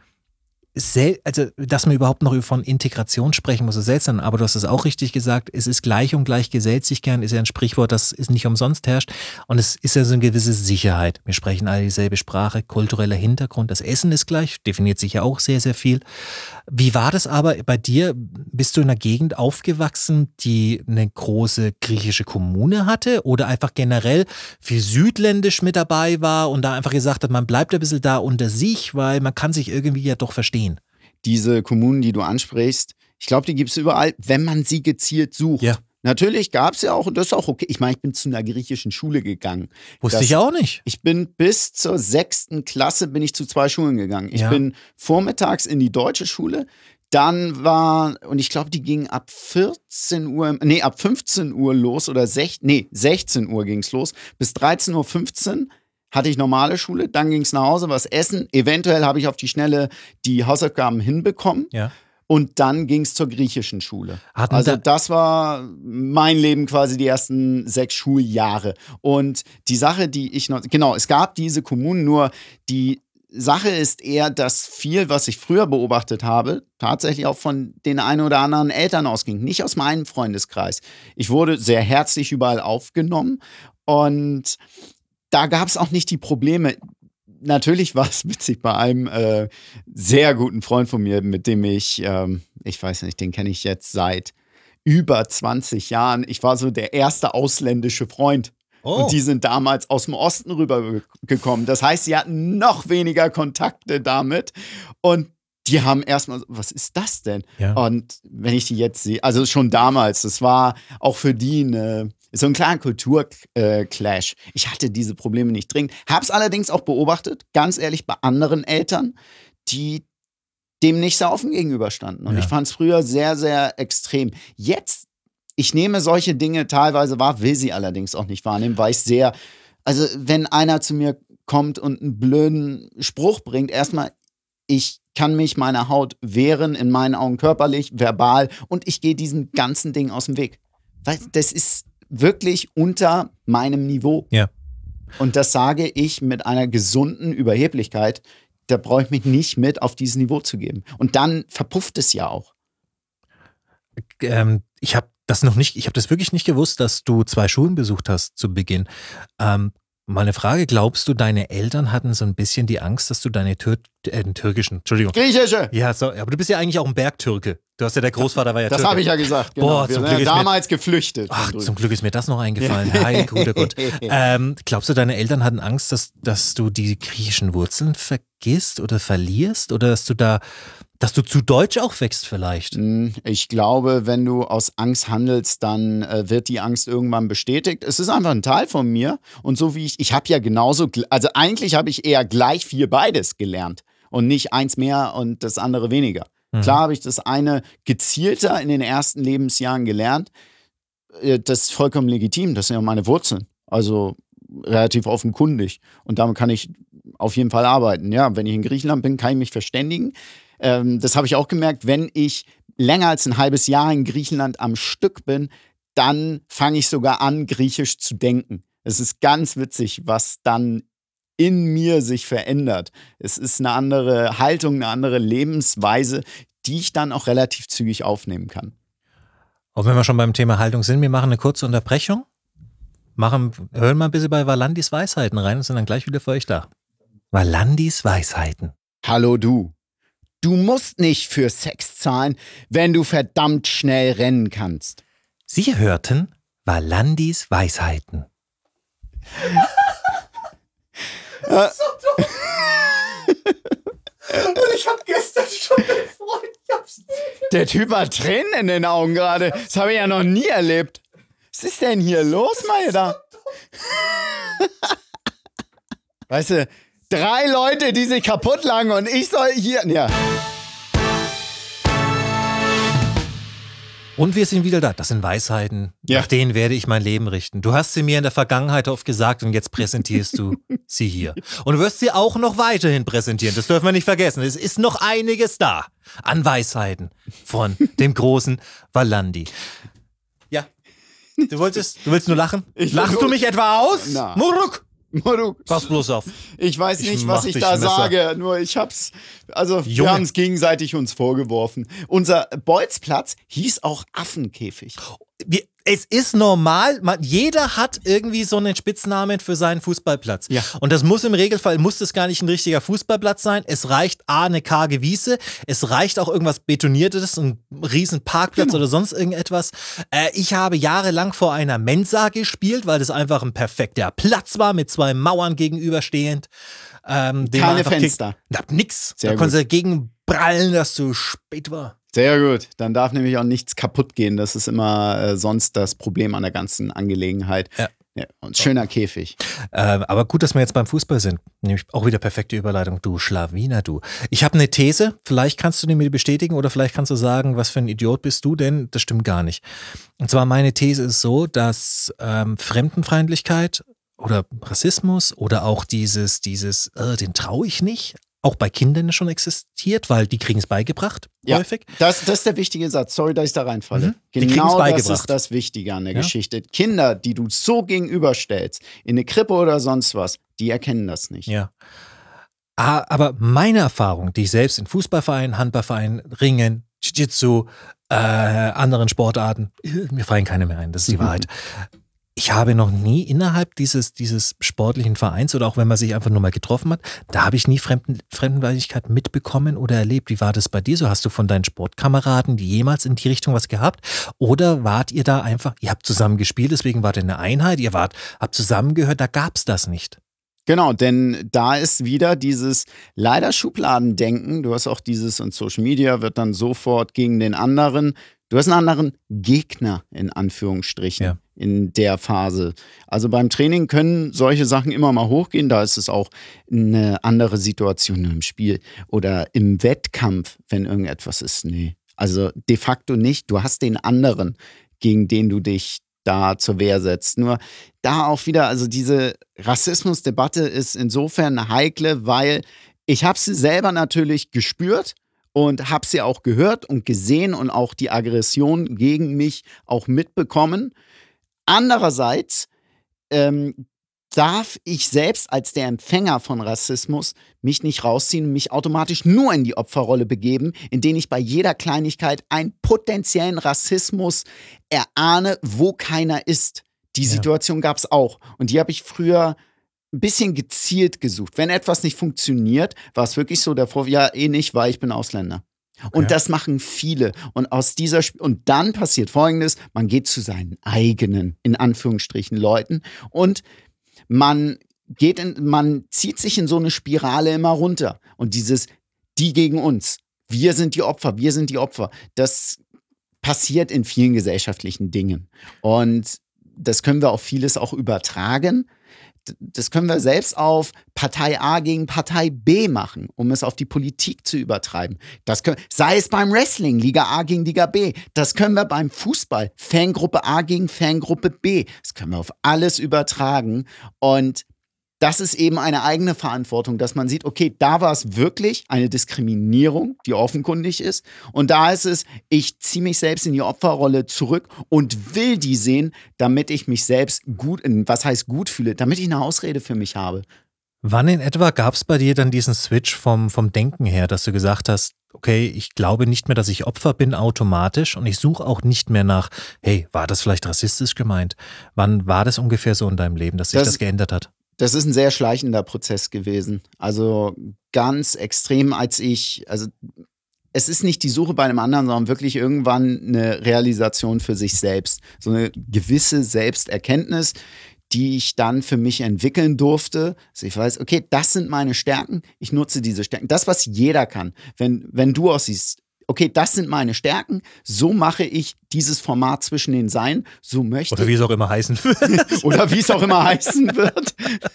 Speaker 1: Sel- also, dass man überhaupt noch von Integration sprechen muss, ist seltsam, aber du hast es auch richtig gesagt, es ist gleich und gleich gesellt sich gern, ist ja ein Sprichwort, das ist nicht umsonst herrscht und es ist ja so eine gewisse Sicherheit. Wir sprechen alle dieselbe Sprache, kultureller Hintergrund, das Essen ist gleich, definiert sich ja auch sehr, sehr viel. Wie war das aber bei dir? Bist du in einer Gegend aufgewachsen, die eine große griechische Kommune hatte oder einfach generell viel südländisch mit dabei war und da einfach gesagt hat, man bleibt ein bisschen da unter sich, weil man kann sich irgendwie ja doch verstehen?
Speaker 2: Diese Kommunen, die du ansprichst, ich glaube, die gibt es überall, wenn man sie gezielt sucht.
Speaker 1: Ja.
Speaker 2: Natürlich gab es ja auch, und das ist auch okay. Ich meine, ich bin zu einer griechischen Schule gegangen.
Speaker 1: Wusste
Speaker 2: Das-
Speaker 1: ich auch nicht.
Speaker 2: Ich bin bis zur sechsten Klasse bin ich zu zwei Schulen gegangen. Ich
Speaker 1: Ja.
Speaker 2: bin vormittags in die deutsche Schule, dann war, und ich glaube, die ging ab vierzehn Uhr, nee, ab fünfzehn Uhr los oder sech, nee, sechzehn Uhr ging es los. Bis dreizehn Uhr fünfzehn hatte ich normale Schule, dann ging es nach Hause, was essen. Eventuell habe ich auf die Schnelle die Hausaufgaben hinbekommen.
Speaker 1: Ja.
Speaker 2: Und dann ging es zur griechischen Schule.
Speaker 1: Hatten
Speaker 2: Also
Speaker 1: da-
Speaker 2: das war mein Leben quasi die ersten sechs Schuljahre. Und die Sache, die ich noch, genau, es gab diese Kommunen, nur die Sache ist eher, dass viel, was ich früher beobachtet habe, tatsächlich auch von den ein oder anderen Eltern ausging, nicht aus meinem Freundeskreis. Ich wurde sehr herzlich überall aufgenommen und da gab es auch nicht die Probleme. Natürlich war es witzig bei einem äh, sehr guten Freund von mir, mit dem ich, ähm, ich weiß nicht, den kenne ich jetzt seit über zwanzig Jahren. Ich war so der erste ausländische Freund. Oh. Und die sind damals aus dem Osten rübergekommen. Das heißt, sie hatten noch weniger Kontakte damit. Und die haben erstmal, was ist das denn?
Speaker 1: Ja.
Speaker 2: Und wenn ich die jetzt sehe, also schon damals, das war auch für die eine, so ein kleiner Kulturclash. Ich hatte diese Probleme nicht dringend. Hab's allerdings auch beobachtet, ganz ehrlich, bei anderen Eltern, die dem nicht so offen gegenüberstanden. Und ja. ich fand es früher sehr, sehr extrem. Jetzt, ich nehme solche Dinge teilweise wahr, will sie allerdings auch nicht wahrnehmen, weil ich sehr, also wenn einer zu mir kommt und einen blöden Spruch bringt, erstmal, ich kann mich meiner Haut wehren, in meinen Augen körperlich, verbal, und ich gehe diesen ganzen Ding aus dem Weg. Weil das ist wirklich unter meinem Niveau.
Speaker 1: Ja.
Speaker 2: Und das sage ich mit einer gesunden Überheblichkeit. Da brauche ich mich nicht mit auf dieses Niveau zu geben. Und dann verpufft es ja auch.
Speaker 1: Ähm, ich habe das noch nicht, ich habe das wirklich nicht gewusst, dass du zwei Schulen besucht hast zu Beginn. Ähm, mal eine Frage, glaubst du, deine Eltern hatten so ein bisschen die Angst, dass du deine Tür, äh, türkischen, Entschuldigung.
Speaker 2: Griechische!
Speaker 1: Ja, so, aber du bist ja eigentlich auch ein Bergtürke. Du hast ja, der Großvater war ja
Speaker 2: Das
Speaker 1: Türke.
Speaker 2: habe ich ja gesagt, genau.
Speaker 1: Boah,
Speaker 2: Wir
Speaker 1: zum
Speaker 2: sind
Speaker 1: Glück
Speaker 2: ja
Speaker 1: ist
Speaker 2: damals
Speaker 1: mir,
Speaker 2: geflüchtet.
Speaker 1: Ach, zum Glück ist mir das noch eingefallen. Hi, guter Gott. Ähm, glaubst du, deine Eltern hatten Angst, dass, dass du die griechischen Wurzeln vergisst oder verlierst? Oder dass du da, dass du zu deutsch auch wächst vielleicht?
Speaker 2: Ich glaube, wenn du aus Angst handelst, dann äh, wird die Angst irgendwann bestätigt. Es ist einfach ein Teil von mir. Und so wie ich, ich habe ja genauso, also eigentlich habe ich eher gleich viel beides gelernt. Und nicht eins mehr und das andere weniger. Mhm. Klar habe ich das eine gezielter in den ersten Lebensjahren gelernt. Das ist vollkommen legitim. Das sind ja meine Wurzeln. Also relativ offenkundig. Und damit kann ich auf jeden Fall arbeiten. Ja, wenn ich in Griechenland bin, kann ich mich verständigen. Ähm, das habe ich auch gemerkt. Wenn ich länger als ein halbes Jahr in Griechenland am Stück bin, dann fange ich sogar an, Griechisch zu denken. Es ist ganz witzig, was dann in mir sich verändert. Es ist eine andere Haltung, eine andere Lebensweise, die ich dann auch relativ zügig aufnehmen kann.
Speaker 1: Und wenn wir schon beim Thema Haltung sind, wir machen eine kurze Unterbrechung, machen, hören mal ein bisschen bei Valandis Weisheiten rein und sind dann gleich wieder für euch da. Valandis Weisheiten.
Speaker 2: Hallo du. Du musst nicht für Sex zahlen, wenn du verdammt schnell rennen kannst.
Speaker 1: Sie hörten Valandis Weisheiten.
Speaker 2: Das
Speaker 3: ist so dumm. Und ich hab gestern schon einen Freund, ich hab's nie.
Speaker 2: Der Typ hat Tränen in den Augen gerade. Das habe ich ja noch nie erlebt. Was ist denn hier los, meine da? Weißt du, drei Leute, die sich kaputt lagen und ich soll hier. Ja.
Speaker 1: Und wir sind wieder da. Das sind Weisheiten.
Speaker 2: Ja.
Speaker 1: Nach denen werde ich mein Leben richten. Du hast sie mir in der Vergangenheit oft gesagt und jetzt präsentierst du sie hier. Und du wirst sie auch noch weiterhin präsentieren. Das dürfen wir nicht vergessen. Es ist noch einiges da an Weisheiten von dem großen Valandi. Ja. Du wolltest, du willst nur lachen?
Speaker 2: Ich
Speaker 1: Lachst du mich etwa aus?
Speaker 2: Na.
Speaker 1: Muruk!
Speaker 2: Muruk.
Speaker 1: Pass bloß auf.
Speaker 2: Ich weiß
Speaker 1: Ich
Speaker 2: nicht,
Speaker 1: mach
Speaker 2: was ich
Speaker 1: dich
Speaker 2: da
Speaker 1: Messer.
Speaker 2: sage, nur ich hab's, also
Speaker 1: Junge.
Speaker 2: wir haben es gegenseitig uns vorgeworfen. Unser Bolzplatz hieß auch Affenkäfig.
Speaker 1: Wir, es ist normal, man, jeder hat irgendwie so einen Spitznamen für seinen Fußballplatz.
Speaker 2: Ja.
Speaker 1: Und das muss im Regelfall, muss das gar nicht ein richtiger Fußballplatz sein. Es reicht A, eine karge Wiese, es reicht auch irgendwas Betoniertes, ein riesen Parkplatz
Speaker 2: Genau.
Speaker 1: oder sonst irgendetwas. Äh, ich habe jahrelang vor einer Mensa gespielt, weil das einfach ein perfekter Platz war, mit zwei Mauern gegenüberstehend. Ähm, den man
Speaker 2: Keine
Speaker 1: einfach
Speaker 2: Fenster.
Speaker 1: Kick, na, nix.
Speaker 2: Sehr
Speaker 1: da konntest du dagegen prallen, dass du spät war.
Speaker 2: Sehr gut. Dann darf nämlich auch nichts kaputt gehen. Das ist immer äh, sonst das Problem an der ganzen Angelegenheit.
Speaker 1: Ja.
Speaker 2: Ja, und schöner Käfig.
Speaker 1: Ähm, aber gut, dass wir jetzt beim Fußball sind. Nämlich auch wieder perfekte Überleitung. Du Schlawiner, du. Ich habe eine These. Vielleicht kannst du die mir bestätigen oder vielleicht kannst du sagen, was für ein Idiot bist du, denn das stimmt gar nicht. Und zwar meine These ist so, dass ähm, Fremdenfeindlichkeit oder Rassismus oder auch dieses, dieses, äh, den traue ich nicht, auch bei Kindern schon existiert, weil die kriegen es beigebracht,
Speaker 2: Ja,
Speaker 1: häufig.
Speaker 2: Das, das ist der wichtige Satz. Sorry, dass ich da reinfalle.
Speaker 1: Mhm. Die kriegen's
Speaker 2: Genau das
Speaker 1: beigebracht.
Speaker 2: ist das Wichtige an der
Speaker 1: Ja.
Speaker 2: Geschichte. Kinder, die du so gegenüberstellst, in eine Krippe oder sonst was, die erkennen das nicht.
Speaker 1: Ja. Ah, aber meine Erfahrung, die ich selbst in Fußballvereinen, Handballvereinen, Ringen, Jiu-Jitsu, äh, anderen Sportarten, mir fallen keine mehr ein, das ist die Wahrheit. Ich habe noch nie innerhalb dieses, dieses sportlichen Vereins oder auch wenn man sich einfach nur mal getroffen hat, da habe ich nie Fremden, Fremdenfeindlichkeit mitbekommen oder erlebt. Wie war das bei dir so? Hast du von deinen Sportkameraden jemals in die Richtung was gehabt? Oder wart ihr da einfach, ihr habt zusammen gespielt, deswegen wart ihr eine Einheit, ihr wart, habt zusammengehört, da gab es das nicht?
Speaker 2: Genau, denn da ist wieder dieses leider Schubladendenken. Du hast auch dieses und Social Media wird dann sofort gegen den anderen. Du hast einen anderen Gegner in Anführungsstrichen
Speaker 1: Ja.
Speaker 2: in der Phase. Also beim Training können solche Sachen immer mal hochgehen. Da ist es auch eine andere Situation nur im Spiel oder im Wettkampf, wenn irgendetwas ist. Nee, also de facto nicht. Du hast den anderen, gegen den du dich da zur Wehr setzt. Nur da auch wieder, also diese Rassismusdebatte ist insofern eine heikle, weil ich habe sie selber natürlich gespürt und habe sie auch gehört und gesehen und auch die Aggression gegen mich auch mitbekommen. Andererseits ähm, darf ich selbst als der Empfänger von Rassismus mich nicht rausziehen und mich automatisch nur in die Opferrolle begeben, indem ich bei jeder Kleinigkeit einen potenziellen Rassismus erahne, wo keiner ist. Die
Speaker 1: Ja.
Speaker 2: Situation gab es auch. Und die habe ich früher ein bisschen gezielt gesucht. Wenn etwas nicht funktioniert, war es wirklich so, der Vorwurf, ja, eh nicht, weil ich bin Ausländer. Und
Speaker 1: Okay.
Speaker 2: das machen viele. Und aus dieser Sp- und dann passiert Folgendes: Man geht zu seinen eigenen, in Anführungsstrichen, Leuten und man geht in, man zieht sich in so eine Spirale immer runter. Und dieses die gegen uns, wir sind die Opfer, wir sind die Opfer, das passiert in vielen gesellschaftlichen Dingen. Und das können wir auf vieles auch übertragen. D- Das können wir selbst auf Partei A gegen Partei B machen, um es auf die Politik zu übertreiben. Das können, sei es beim Wrestling, Liga A gegen Liga B. Das können wir beim Fußball, Fangruppe A gegen Fangruppe B. Das können wir auf alles übertragen. Und das ist eben eine eigene Verantwortung, dass man sieht, okay, da war es wirklich eine Diskriminierung, die offenkundig ist. Und da ist es, ich ziehe mich selbst in die Opferrolle zurück und will die sehen, damit ich mich selbst gut, was heißt gut fühle, damit ich eine Ausrede für mich habe.
Speaker 1: Wann in etwa gab es bei dir dann diesen Switch vom, vom Denken her, dass du gesagt hast, okay, ich glaube nicht mehr, dass ich Opfer bin automatisch und ich suche auch nicht mehr nach, hey, war das vielleicht rassistisch gemeint? Wann war das ungefähr so in deinem Leben, dass sich das,
Speaker 2: Das-
Speaker 1: geändert hat?
Speaker 2: Das ist ein sehr schleichender Prozess gewesen. Also ganz extrem, als ich, also es ist nicht die Suche bei einem anderen, sondern wirklich irgendwann eine Realisation für sich selbst. So eine gewisse Selbsterkenntnis, die ich dann für mich entwickeln durfte. Also ich weiß, okay, das sind meine Stärken, ich nutze diese Stärken. Das, was jeder kann. Wenn, wenn du aussiehst, okay, das sind meine Stärken, so mache ich dieses Format zwischen den Seilen, so möchte
Speaker 1: Oder wie es auch immer heißen wird.
Speaker 2: oder wie es auch immer heißen wird.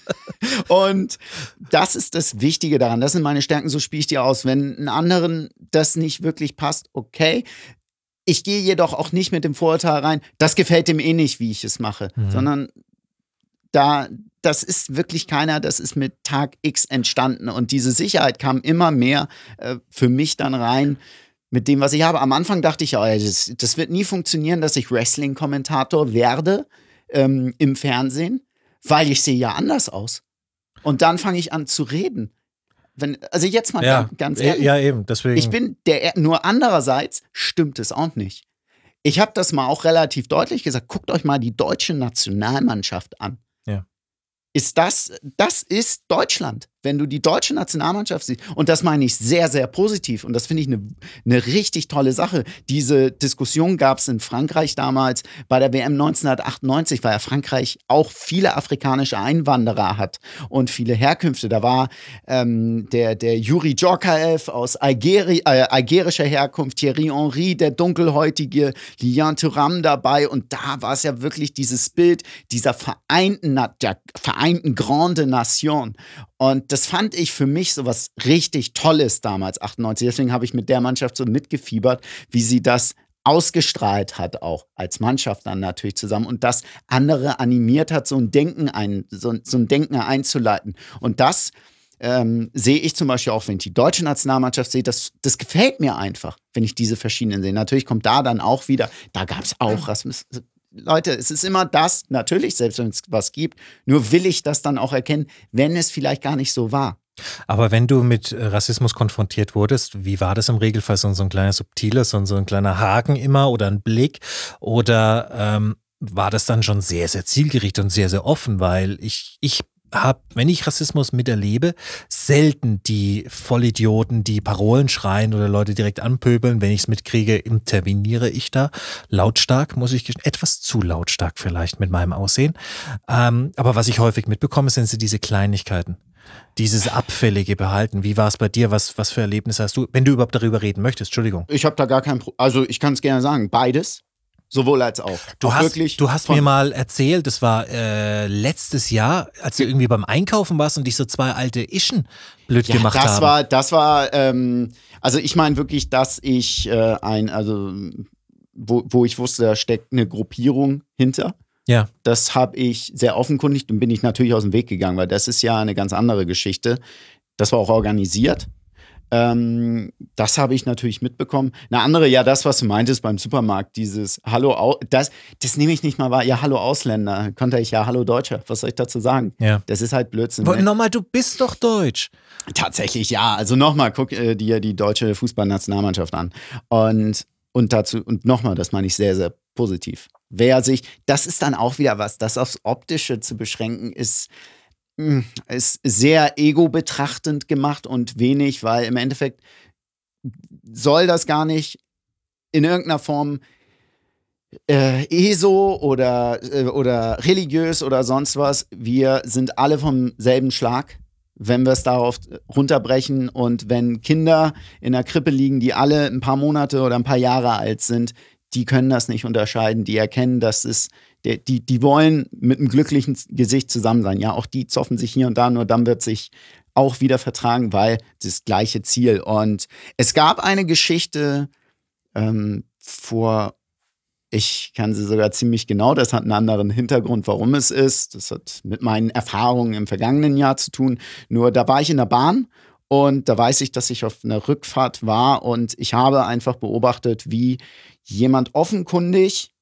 Speaker 2: Und das ist das Wichtige daran. Das sind meine Stärken, so spiele ich die aus. Wenn einen anderen das nicht wirklich passt, okay. Ich gehe jedoch auch nicht mit dem Vorurteil rein, das gefällt dem eh nicht, wie ich es mache,
Speaker 1: Mhm.
Speaker 2: sondern da, das ist wirklich keiner, das ist mit Tag X entstanden. Und diese Sicherheit kam immer mehr äh, für mich dann rein mit dem, was ich habe. Am Anfang dachte ich, oh, ja, das, das wird nie funktionieren, dass ich Wrestling-Kommentator werde ähm, im Fernsehen, weil ich sehe ja anders aus. Und dann fange ich an zu reden. Wenn, also jetzt mal
Speaker 1: Ja,
Speaker 2: ganz
Speaker 1: e-
Speaker 2: ehrlich.
Speaker 1: ja, eben, deswegen.
Speaker 2: Ich bin der, nur andererseits stimmt es auch nicht. Ich habe das mal auch relativ deutlich gesagt. Guckt euch mal die deutsche Nationalmannschaft an.
Speaker 1: Ja.
Speaker 2: Ist das, das ist Deutschland. Wenn du die deutsche Nationalmannschaft siehst, und das meine ich sehr, sehr positiv, und das finde ich eine eine richtig tolle Sache. Diese Diskussion gab es in Frankreich damals bei der W M neunzehnhundertachtundneunzig, weil ja Frankreich auch viele afrikanische Einwanderer hat und viele Herkünfte. Da war ähm, der, der Yuri Djorkaeff aus Algeri äh, algerischer Herkunft, Thierry Henry, der dunkelhäutige Lilian Thuram dabei. Und da war es ja wirklich dieses Bild dieser vereinten, Na- der vereinten Grande Nation. Und das fand ich für mich so was richtig Tolles damals, achtundneunzig. Deswegen habe ich mit der Mannschaft so mitgefiebert, wie sie das ausgestrahlt hat, auch als Mannschaft dann natürlich zusammen und das andere animiert hat, so ein Denken, ein, so, so ein Denken einzuleiten. Und das ähm, sehe ich zum Beispiel auch, wenn ich die deutsche Nationalmannschaft sehe, das, das gefällt mir einfach, wenn ich diese verschiedenen sehe. Natürlich kommt da dann auch wieder, da gab es auch Rassismus. Leute, es ist immer das, natürlich, selbst wenn es was gibt, nur will ich das dann auch erkennen, wenn es vielleicht gar nicht so war.
Speaker 1: Aber wenn du mit äh, Rassismus konfrontiert wurdest, wie war das im Regelfall? So, so ein kleiner subtiler, so, so ein kleiner Haken immer oder ein Blick? Oder ähm, war das dann schon sehr, sehr zielgerichtet und sehr, sehr offen, weil ich, ich habe, wenn ich Rassismus miterlebe, selten die Vollidioten, die Parolen schreien oder Leute direkt anpöbeln. Wenn ich es mitkriege, interveniere ich da lautstark, muss ich gestehen, etwas zu lautstark vielleicht mit meinem Aussehen. Ähm, aber was ich häufig mitbekomme, sind so diese Kleinigkeiten. Dieses abfällige Behalten. Wie war es bei dir? Was, was für Erlebnisse hast du, wenn du überhaupt darüber reden möchtest? Entschuldigung.
Speaker 2: Ich habe da gar kein Problem. Also ich kann es gerne sagen, beides. Sowohl als auch.
Speaker 1: Du
Speaker 2: auch
Speaker 1: hast,
Speaker 2: wirklich
Speaker 1: du hast
Speaker 2: von-
Speaker 1: mir mal erzählt, das war äh, letztes Jahr, als du irgendwie beim Einkaufen warst und dich so zwei alte Ischen blöd
Speaker 2: ja,
Speaker 1: gemacht
Speaker 2: das
Speaker 1: haben.
Speaker 2: war, das war, ähm, also ich meine wirklich, dass ich äh, ein, also wo, wo ich wusste, da steckt eine Gruppierung hinter.
Speaker 1: Ja.
Speaker 2: Das habe ich sehr offenkundig und bin ich natürlich aus dem Weg gegangen, weil das ist ja eine ganz andere Geschichte. Das war auch organisiert. Ähm, das habe ich natürlich mitbekommen. Eine andere, ja, das, was du meintest beim Supermarkt, dieses Hallo, Au- das, das nehme ich nicht mal wahr. Ja, Hallo Ausländer, konnte ich ja Hallo Deutscher. Was soll ich dazu sagen?
Speaker 1: Ja.
Speaker 2: Das ist halt Blödsinn.
Speaker 1: Wo-
Speaker 2: Ne?
Speaker 1: Nochmal, du bist doch deutsch.
Speaker 2: Tatsächlich, ja. Also nochmal, guck äh, dir die deutsche Fußballnationalmannschaft an. Und, und dazu, und nochmal, das meine ich sehr, sehr positiv. Wer sich, das ist dann auch wieder was, das aufs Optische zu beschränken, ist, mh, ist sehr ego-betrachtend gemacht und wenig, weil im Endeffekt soll das gar nicht in irgendeiner Form äh, E S O oder, äh, oder religiös oder sonst was. Wir sind alle vom selben Schlag, wenn wir es darauf runterbrechen. Und wenn Kinder in der Krippe liegen, die alle ein paar Monate oder ein paar Jahre alt sind, die können das nicht unterscheiden. Die erkennen, dass es, die, die, die wollen mit einem glücklichen Gesicht zusammen sein. Ja, auch die zoffen sich hier und da, nur dann wird sich auch wieder vertragen, weil das gleiche Ziel. Und es gab eine Geschichte ähm, vor, ich kann sie sogar ziemlich genau, das hat einen anderen Hintergrund, warum es ist. Das hat mit meinen Erfahrungen im vergangenen Jahr zu tun. Nur da war ich in der Bahn und da weiß ich, dass ich auf einer Rückfahrt war und ich habe einfach beobachtet, wie jemand offenkundig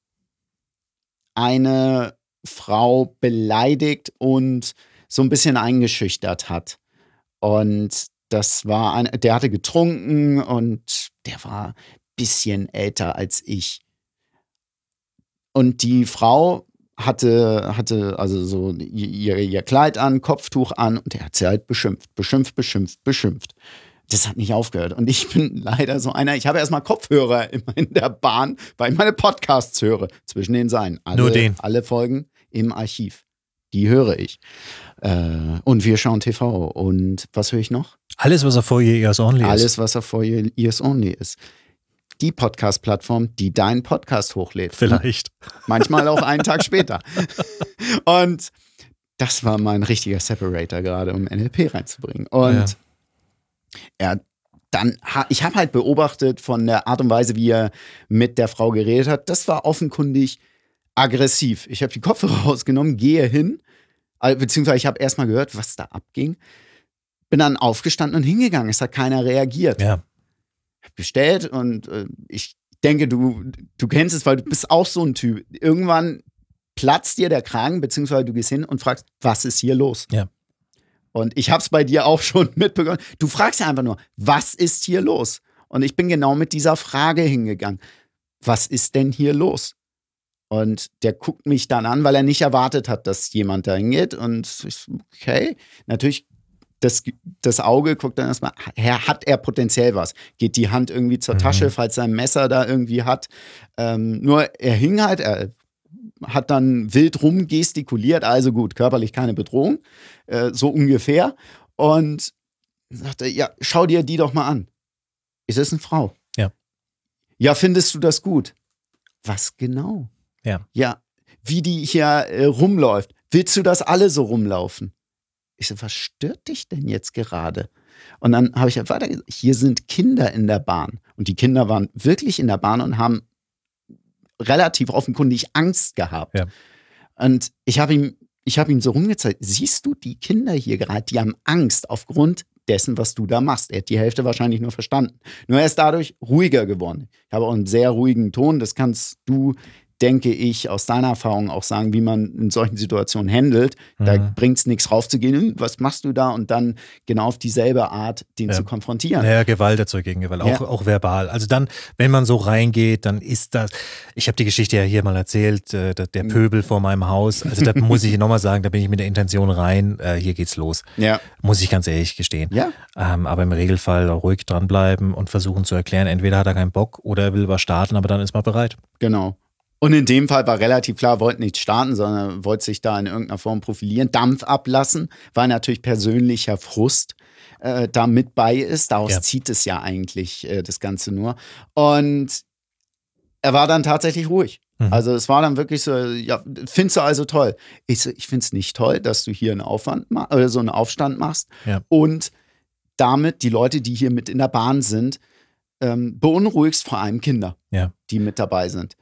Speaker 2: eine Frau beleidigt und so ein bisschen eingeschüchtert hat. Und das war ein, der hatte getrunken und der war ein bisschen älter als ich. Und die Frau hatte, hatte also so ihr, ihr Kleid an, Kopftuch an und der hat sie halt beschimpft, beschimpft, beschimpft, beschimpft. Das hat nicht aufgehört. Und ich bin leider so einer, ich habe erstmal Kopfhörer immer in der Bahn, weil ich meine Podcasts höre. Zwischen den Seinen. Alle,
Speaker 1: Nur den.
Speaker 2: Alle Folgen im Archiv. Die höre ich. Äh, und wir schauen T V. Und was höre ich noch?
Speaker 1: Alles, was auf For Your Ears Only ist.
Speaker 2: Alles, was auf For Your Ears Only ist. Die Podcast-Plattform, die deinen Podcast hochlädt.
Speaker 1: Vielleicht.
Speaker 2: Manchmal auch einen Tag später. Und das war mein richtiger Separator gerade, um N L P reinzubringen. Und
Speaker 1: Ja.
Speaker 2: er dann, ha- ich habe halt beobachtet von der Art und Weise, wie er mit der Frau geredet hat, das war offenkundig aggressiv. Ich habe die Kopfhörer rausgenommen, gehe hin, äh, beziehungsweise ich habe erstmal gehört, was da abging, bin dann aufgestanden und hingegangen. Es hat keiner reagiert.
Speaker 1: Ja.
Speaker 2: Hab bestellt und äh, ich denke, du, du kennst es, weil du bist auch so ein Typ. Irgendwann platzt dir der Kragen, beziehungsweise du gehst hin und fragst, was ist hier los?
Speaker 1: Ja.
Speaker 2: Und ich hab's bei dir auch schon mitbekommen. Du fragst ja einfach nur, was ist hier los? Und ich bin genau mit dieser Frage hingegangen. Was ist denn hier los? Und der guckt mich dann an, weil er nicht erwartet hat, dass jemand da hingeht. Und ich so, okay, natürlich, das, das Auge guckt dann erstmal, hat er potenziell was? Geht die Hand irgendwie zur
Speaker 1: Mhm.
Speaker 2: Tasche, falls er ein Messer da irgendwie hat? Ähm, nur er hing halt, er hat dann wild rumgestikuliert, also gut, körperlich keine Bedrohung, äh, so ungefähr. Und sagte, ja, schau dir die doch mal an. Ist es eine Frau?
Speaker 1: Ja.
Speaker 2: Ja, findest du das gut? Was genau?
Speaker 1: Ja.
Speaker 2: Ja, wie die hier äh, rumläuft. Willst du, dass alle so rumlaufen? Ich so, was stört dich denn jetzt gerade? Und dann habe ich halt weiter gesagt, hier sind Kinder in der Bahn. Und die Kinder waren wirklich in der Bahn und haben relativ offenkundig Angst gehabt.
Speaker 1: Ja.
Speaker 2: Und ich habe ihm, ich habe ihm so rumgezeigt, siehst du die Kinder hier gerade, die haben Angst aufgrund dessen, was du da machst. Er hat die Hälfte wahrscheinlich nur verstanden. Nur er ist dadurch ruhiger geworden. Ich habe auch einen sehr ruhigen Ton, das kannst du denke ich, aus deiner Erfahrung auch sagen, wie man in solchen Situationen handelt. Mhm. Da bringt es nichts raufzugehen, was machst du da? Und dann genau auf dieselbe Art, den
Speaker 1: ja.
Speaker 2: zu konfrontieren.
Speaker 1: Ja, Gewalt erzeugt gegen Gewalt,
Speaker 2: ja.
Speaker 1: auch, auch verbal. Also dann, wenn man so reingeht, dann ist das, ich habe die Geschichte ja hier mal erzählt, äh, der Pöbel vor meinem Haus. Also da muss ich nochmal sagen, da bin ich mit der Intention rein, äh, hier geht's los.
Speaker 2: Ja.
Speaker 1: Muss ich ganz ehrlich gestehen.
Speaker 2: Ja.
Speaker 1: Ähm, aber im Regelfall ruhig dranbleiben und versuchen zu erklären, entweder hat er keinen Bock oder er will was starten, aber dann ist man bereit.
Speaker 2: Genau. Und in dem Fall war relativ klar, wollte nicht starten, sondern wollte sich da in irgendeiner Form profilieren, Dampf ablassen, weil natürlich persönlicher Frust äh, da mit bei ist. Daraus ja. zieht es ja eigentlich äh, das Ganze nur. Und er war dann tatsächlich ruhig. Mhm. Also es war dann wirklich so, ja, findest du also toll? Ich so, ich finde es nicht toll, dass du hier einen Aufwand machst, oder so einen Aufstand machst
Speaker 1: ja.
Speaker 2: und damit die Leute, die hier mit in der Bahn sind, ähm, beunruhigst, vor allem Kinder,
Speaker 1: ja.
Speaker 2: die mit dabei sind.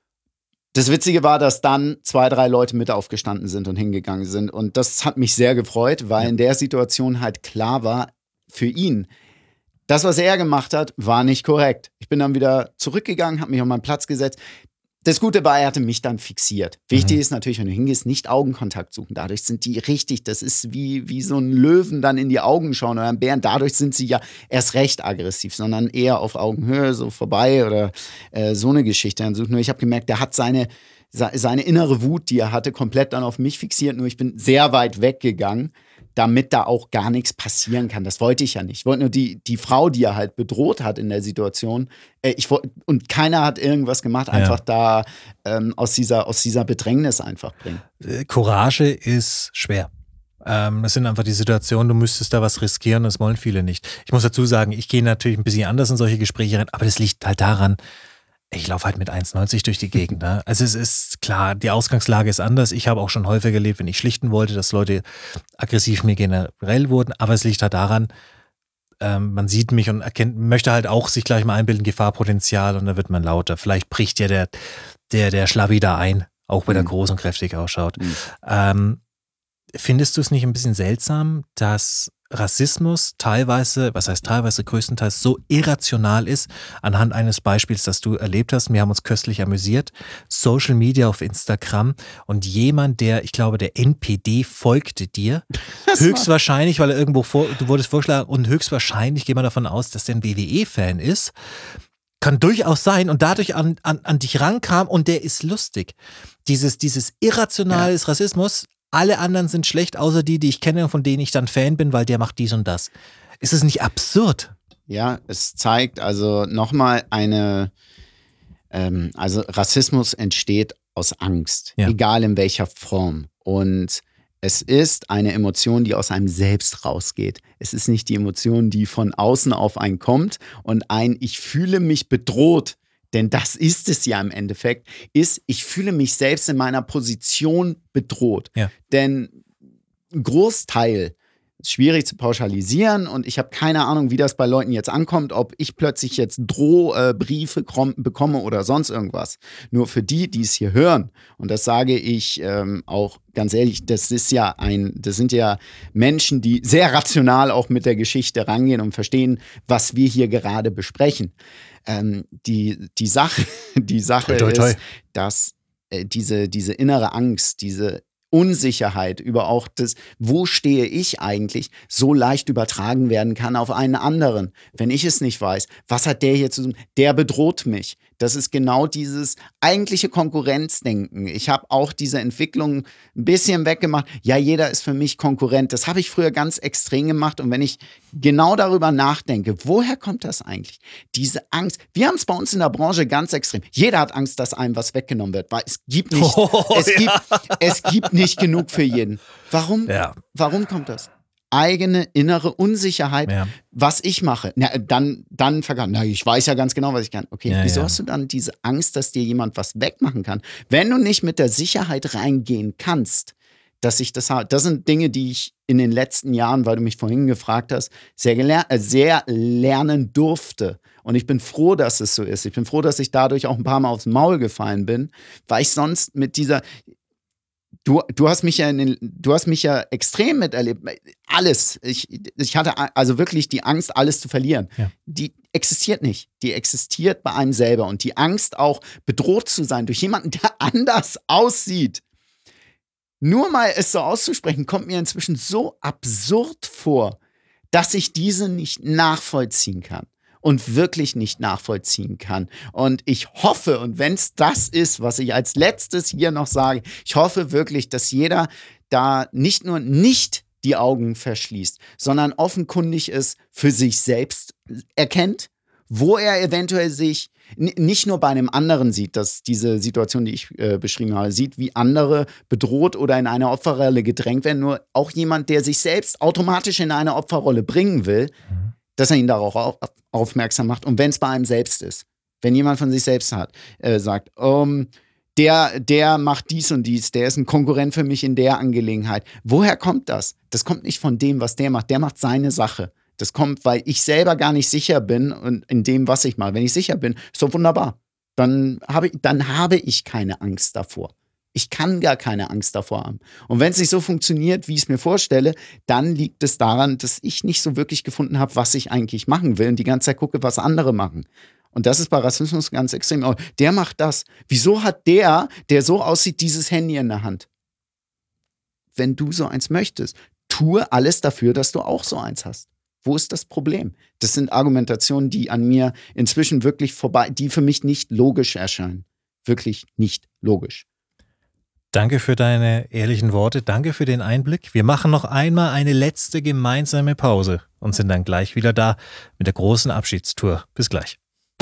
Speaker 2: Das Witzige war, dass dann zwei, drei Leute mit aufgestanden sind und hingegangen sind. Und das hat mich sehr gefreut, weil ja. in der Situation halt klar war, für ihn, das, was er gemacht hat, war nicht korrekt. Ich bin dann wieder zurückgegangen, habe mich auf meinen Platz gesetzt. Das Gute war, er hatte mich dann fixiert. Wichtig mhm. ist natürlich, wenn du hingehst, nicht Augenkontakt suchen. Dadurch sind die richtig, das ist wie, wie so ein Löwen dann in die Augen schauen oder ein Bären. Dadurch sind sie ja erst recht aggressiv, sondern eher auf Augenhöhe, so vorbei oder äh, so eine Geschichte. Dann suchen. Nur ich habe gemerkt, der hat seine, seine innere Wut, die er hatte, komplett dann auf mich fixiert. Nur ich bin sehr weit weggegangen, damit da auch gar nichts passieren kann. Das wollte ich ja nicht. Ich wollte nur die, die Frau, die er halt bedroht hat in der Situation, äh, ich wollt, und keiner hat irgendwas gemacht, einfach ja. da ähm, aus, dieser, aus dieser Bedrängnis einfach bringen.
Speaker 1: Courage ist schwer. Ähm, das sind einfach die Situationen, du müsstest da was riskieren, das wollen viele nicht. Ich muss dazu sagen, ich gehe natürlich ein bisschen anders in solche Gespräche rein, aber das liegt halt daran, ich laufe halt mit eins neunzig durch die Gegend. Ne? Also es ist klar, die Ausgangslage ist anders. Ich habe auch schon häufiger erlebt, wenn ich schlichten wollte, dass Leute aggressiv mir generell wurden. Aber es liegt halt daran, ähm, man sieht mich und erkennt, möchte halt auch sich gleich mal einbilden, Gefahrpotenzial, und da wird man lauter. Vielleicht bricht ja der, der, der Schlawwi da ein, auch wenn er mhm. groß und kräftig ausschaut. Mhm. Ähm, findest du es nicht ein bisschen seltsam, dass Rassismus teilweise, was heißt teilweise, größtenteils so irrational ist, anhand eines Beispiels, das du erlebt hast? Wir haben uns köstlich amüsiert. Social Media auf Instagram und jemand, der, ich glaube, der N P D folgte dir, das höchstwahrscheinlich, weil er irgendwo vor, du wurdest vorgeschlagen, und höchstwahrscheinlich gehen wir davon aus, dass der ein B W E-Fan ist. Kann durchaus sein, und dadurch an, an, an dich rankam, und der ist lustig. Dieses, dieses irrationales ja. Rassismus, alle anderen sind schlecht, außer die, die ich kenne und von denen ich dann Fan bin, weil der macht dies und das. Ist es nicht absurd?
Speaker 2: Ja, es zeigt also nochmal eine, ähm, also Rassismus entsteht aus Angst, ja. egal in welcher Form. Und es ist eine Emotion, die aus einem selbst rausgeht. Es ist nicht die Emotion, die von außen auf einen kommt und ein, ich fühle mich bedroht. Denn das ist es ja im Endeffekt, ist, ich fühle mich selbst in meiner Position bedroht.
Speaker 1: Ja.
Speaker 2: Denn ein Großteil ist schwierig zu pauschalisieren, und ich habe keine Ahnung, wie das bei Leuten jetzt ankommt, ob ich plötzlich jetzt Drohbriefe bekomme oder sonst irgendwas. Nur für die, die es hier hören, und das sage ich ähm, auch ganz ehrlich, das ist ja ein, das sind ja Menschen, die sehr rational auch mit der Geschichte rangehen und verstehen, was wir hier gerade besprechen. Ähm, die, die Sache, die Sache toi, toi, toi. ist, dass äh, diese, diese innere Angst, diese Unsicherheit über auch das, wo stehe ich eigentlich, so leicht übertragen werden kann auf einen anderen. Wenn ich es nicht weiß, was hat der hier zu tun? Der bedroht mich. Das ist genau dieses eigentliche Konkurrenzdenken. Ich habe auch diese Entwicklung ein bisschen weggemacht. Ja, jeder ist für mich Konkurrent. Das habe ich früher ganz extrem gemacht. Und wenn ich genau darüber nachdenke, woher kommt das eigentlich? Diese Angst. Wir haben es bei uns in der Branche ganz extrem. Jeder hat Angst, dass einem was weggenommen wird, weil es gibt nicht, oh, es, ja. gibt, es gibt nicht genug für jeden. Warum?
Speaker 1: Ja.
Speaker 2: Warum kommt das? Eigene innere Unsicherheit, ja. was ich mache. Na, dann, dann vergangen. Na, ich weiß ja ganz genau, was ich kann. Okay, ja, wieso ja. hast du dann diese Angst, dass dir jemand was wegmachen kann? Wenn du nicht mit der Sicherheit reingehen kannst, dass ich das habe. Das sind Dinge, die ich in den letzten Jahren, weil du mich vorhin gefragt hast, sehr, geler- äh, sehr lernen durfte. Und ich bin froh, dass es so ist. Ich bin froh, dass ich dadurch auch ein paar Mal aufs Maul gefallen bin, weil ich sonst mit dieser Du, du hast mich ja in den, du hast mich ja extrem miterlebt. Alles. Ich, ich hatte also wirklich die Angst, alles zu verlieren.
Speaker 1: Ja.
Speaker 2: Die, existiert nicht. Die existiert bei einem selber. Und die Angst auch, bedroht zu sein durch jemanden, der anders aussieht. Nur mal es so auszusprechen, kommt mir inzwischen so absurd vor, dass ich diese nicht nachvollziehen kann. Und wirklich nicht nachvollziehen kann. Und ich hoffe, und wenn es das ist, was ich als letztes hier noch sage, ich hoffe wirklich, dass jeder da nicht nur nicht die Augen verschließt, sondern offenkundig es für sich selbst erkennt, wo er eventuell sich n- nicht nur bei einem anderen sieht, dass diese Situation, die ich äh, beschrieben habe, sieht, wie andere bedroht oder in eine Opferrolle gedrängt werden, nur auch jemand, der sich selbst automatisch in eine Opferrolle bringen will, mhm. dass er ihn darauf auf, aufmerksam macht. Und wenn es bei einem selbst ist, wenn jemand von sich selbst hat, äh, sagt, um, der, der macht dies und dies, der ist ein Konkurrent für mich in der Angelegenheit. Woher kommt das? Das kommt nicht von dem, was der macht. Der macht seine Sache. Das kommt, weil ich selber gar nicht sicher bin und in dem, was ich mache. Wenn ich sicher bin, ist doch wunderbar. Dann habe ich, dann habe ich keine Angst davor. Ich kann gar keine Angst davor haben. Und wenn es nicht so funktioniert, wie ich es mir vorstelle, dann liegt es daran, dass ich nicht so wirklich gefunden habe, was ich eigentlich machen will und die ganze Zeit gucke, was andere machen. Und das ist bei Rassismus ganz extrem. Oh, der macht das. Wieso hat der, der so aussieht, dieses Handy in der Hand? Wenn du so eins möchtest, tue alles dafür, dass du auch so eins hast. Wo ist das Problem? Das sind Argumentationen, die an mir inzwischen wirklich vorbei, die für mich nicht logisch erscheinen. Wirklich nicht logisch.
Speaker 1: Danke für deine ehrlichen Worte, danke für den Einblick. Wir machen noch einmal eine letzte gemeinsame Pause und sind dann gleich wieder da mit der großen Abschiedstour. Bis gleich.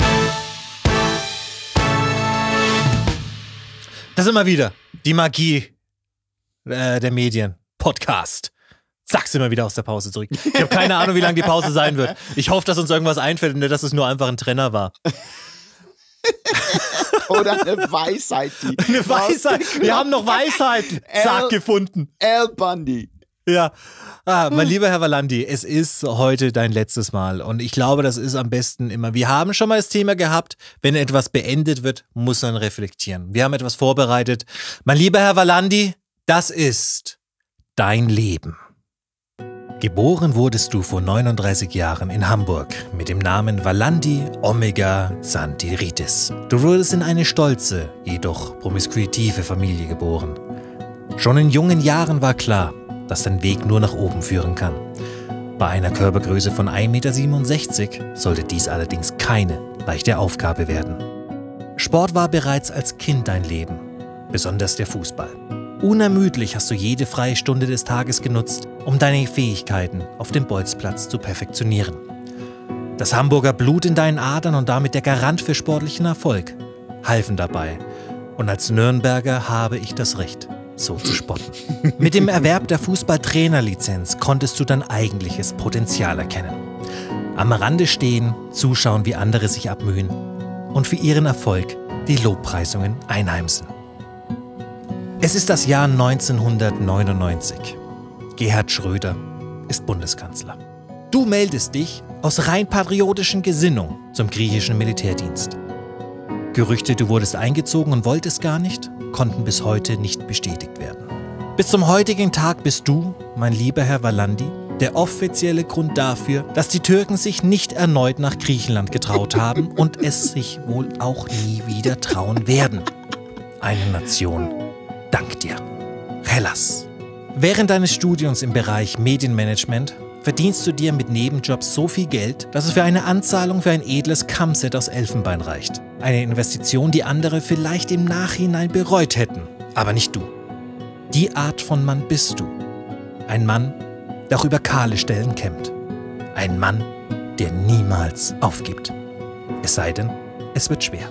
Speaker 1: Das ist immer wieder die Magie äh, der Medien. Podcast. Zack, sind wir wieder aus der Pause zurück. Ich habe keine Ahnung, wie lange die Pause sein wird. Ich hoffe, dass uns irgendwas einfällt und dass es nur einfach ein Trenner war.
Speaker 2: Oder eine Weisheit. Die
Speaker 1: eine Weisheit. Wir haben noch Weisheiten. Zack, gefunden.
Speaker 2: Al Bundy.
Speaker 1: Ja. Ah, mein lieber Herr Valandi, es ist heute dein letztes Mal. Und ich glaube, das ist am besten immer. Wir haben schon mal das Thema gehabt, wenn etwas beendet wird, muss man reflektieren. Wir haben etwas vorbereitet. Mein lieber Herr Valandi, das ist dein Leben. Geboren wurdest du vor neununddreißig Jahren in Hamburg mit dem Namen Valandi Omega Xanthiritis. Du wurdest in eine stolze, jedoch promiskuitive Familie geboren. Schon in jungen Jahren war klar, dass dein Weg nur nach oben führen kann. Bei einer Körpergröße von ein Meter siebenundsechzig sollte dies allerdings keine leichte Aufgabe werden. Sport war bereits als Kind dein Leben, besonders der Fußball. Unermüdlich hast du jede freie Stunde des Tages genutzt, um deine Fähigkeiten auf dem Bolzplatz zu perfektionieren. Das Hamburger Blut in deinen Adern und damit der Garant für sportlichen Erfolg halfen dabei. Und als Nürnberger habe ich das Recht, so zu spotten. Mit dem Erwerb der Fußballtrainerlizenz konntest du dein eigentliches Potenzial erkennen. Am Rande stehen, zuschauen, wie andere sich abmühen und für ihren Erfolg die Lobpreisungen einheimsen. Es ist das Jahr neunzehnhundertneunundneunzig. Gerhard Schröder ist Bundeskanzler. Du meldest dich aus rein patriotischen Gesinnung zum griechischen Militärdienst. Gerüchte, du wurdest eingezogen und wolltest gar nicht, konnten bis heute nicht bestätigt werden. Bis zum heutigen Tag bist du, mein lieber Herr Valandi, der offizielle Grund dafür, dass die Türken sich nicht erneut nach Griechenland getraut haben und es sich wohl auch nie wieder trauen werden. Eine Nation dank dir. Hellas. Während deines Studiums im Bereich Medienmanagement verdienst du dir mit Nebenjobs so viel Geld, dass es für eine Anzahlung für ein edles Kammset aus Elfenbein reicht. Eine Investition, die andere vielleicht im Nachhinein bereut hätten, aber nicht du. Die Art von Mann bist du. Ein Mann, der auch über kahle Stellen kämpft. Ein Mann, der niemals aufgibt. Es sei denn, es wird schwer.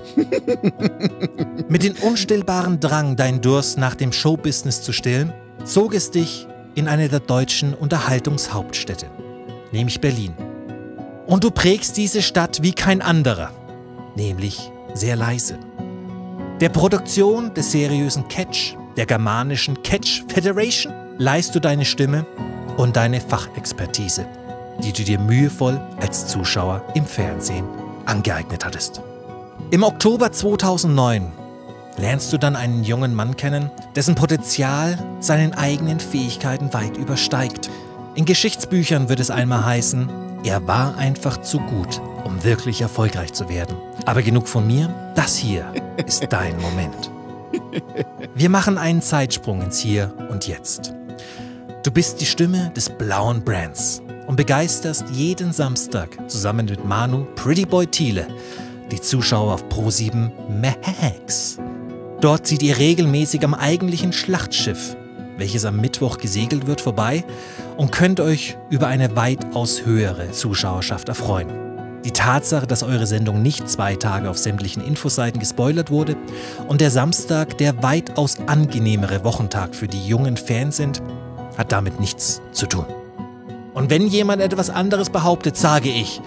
Speaker 1: Mit dem unstillbaren Drang, deinen Durst nach dem Showbusiness zu stillen, zog es dich in eine der deutschen Unterhaltungshauptstädte, nämlich Berlin. Und du prägst diese Stadt wie kein anderer, nämlich sehr leise. Der Produktion des seriösen Catch, der germanischen Catch Federation, leihst du deine Stimme und deine Fachexpertise, die du dir mühevoll als Zuschauer im Fernsehen angeeignet hattest. Im Oktober zweitausendneun lernst du dann einen jungen Mann kennen, dessen Potenzial seinen eigenen Fähigkeiten weit übersteigt. In Geschichtsbüchern wird es einmal heißen, er war einfach zu gut, um wirklich erfolgreich zu werden. Aber genug von mir, das hier ist dein Moment. Wir machen einen Zeitsprung ins Hier und Jetzt. Du bist die Stimme des blauen Brands und begeisterst jeden Samstag zusammen mit Manu Pretty Boy Thiele die Zuschauer auf ProSieben Max. Dort zieht ihr regelmäßig am eigentlichen Schlachtschiff, welches am Mittwoch gesegelt wird, vorbei und könnt euch über eine weitaus höhere Zuschauerschaft erfreuen. Die Tatsache, dass eure Sendung nicht zwei Tage auf sämtlichen Infoseiten gespoilert wurde und der Samstag der weitaus angenehmere Wochentag für die jungen Fans sind, hat damit nichts zu tun. Und wenn jemand etwas anderes behauptet, sage ich: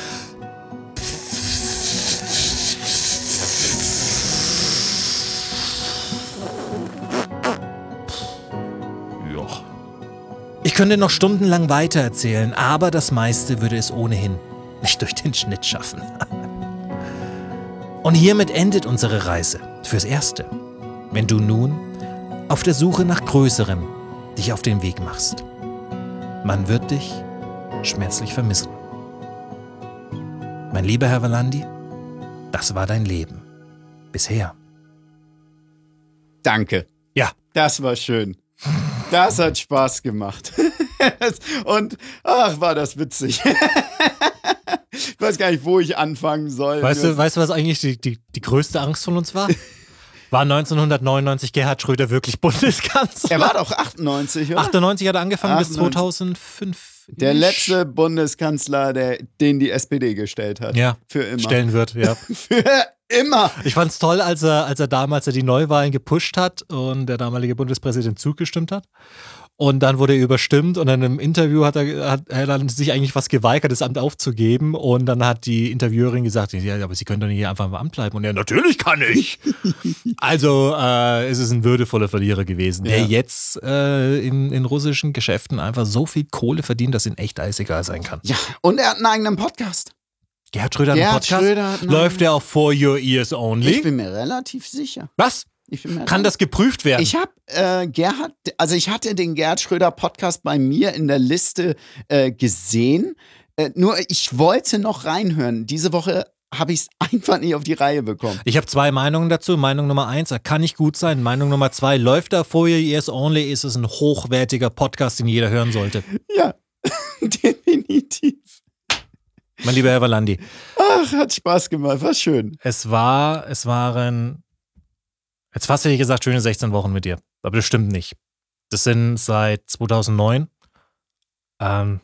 Speaker 1: Ich könnte noch stundenlang weitererzählen, aber das meiste würde es ohnehin nicht durch den Schnitt schaffen. Und hiermit endet unsere Reise fürs Erste. Wenn du nun auf der Suche nach Größerem dich auf den Weg machst. Man wird dich schmerzlich vermissen. Mein lieber Herr Valandi, das war dein Leben. Bisher.
Speaker 2: Danke.
Speaker 1: Ja.
Speaker 2: Das war schön. Das hat Spaß gemacht. Und, ach, war das witzig. Ich weiß gar nicht, wo ich anfangen soll.
Speaker 1: Weißt du, weißt du was eigentlich die, die, die größte Angst von uns war? War neunzehnhundertneunundneunzig Gerhard Schröder wirklich Bundeskanzler?
Speaker 2: Er war doch achtundneunzig, oder?
Speaker 1: achtundneunzig hat er angefangen
Speaker 2: achtundneunzig.
Speaker 1: bis zweitausendfünf.
Speaker 2: Der letzte Bundeskanzler, der, den die S P D gestellt hat.
Speaker 1: Ja,
Speaker 2: für immer.
Speaker 1: stellen wird, ja.
Speaker 2: Für immer.
Speaker 1: Ich fand's toll, als er, als er damals die Neuwahlen gepusht hat und der damalige Bundespräsident zugestimmt hat. Und dann wurde er überstimmt und dann im Interview hat er, hat er dann sich eigentlich was geweigert, das Amt aufzugeben. Und dann hat die Interviewerin gesagt, ja, aber Sie können doch nicht hier einfach im Amt bleiben. Und er, natürlich kann ich. Also äh, es ist ein würdevoller Verlierer gewesen, der
Speaker 2: Ja.
Speaker 1: jetzt äh, in, in russischen Geschäften einfach so viel Kohle verdient, dass ihm echt alles egal sein kann.
Speaker 2: Ja, und er hat einen eigenen Podcast.
Speaker 1: Gerhard Schröder hat einen
Speaker 2: Gerhard
Speaker 1: Podcast?
Speaker 2: Schröder hat einen
Speaker 1: Läuft der auch For Your Ears Only?
Speaker 2: Ich bin mir relativ sicher.
Speaker 1: Was?
Speaker 2: Ich bin mir
Speaker 1: Kann das geprüft werden?
Speaker 2: Ich habe äh, Gerhard, also ich hatte den Gerhard Schröder Podcast bei mir in der Liste äh, gesehen. Äh, nur ich wollte noch reinhören. Diese Woche habe ich es einfach nicht auf die Reihe bekommen.
Speaker 1: Ich habe zwei Meinungen dazu. Meinung Nummer eins, er kann nicht gut sein. Meinung Nummer zwei, läuft da For Your Ears Only, ist es ein hochwertiger Podcast, den jeder hören sollte.
Speaker 2: Ja, definitiv.
Speaker 1: Mein lieber Herr Valandi.
Speaker 2: Ach, hat Spaß gemacht, war schön.
Speaker 1: Es war, es waren, jetzt fast hätte ich gesagt, schöne sechzehn Wochen mit dir. Aber das stimmt nicht. Das sind seit zweitausendneun ähm,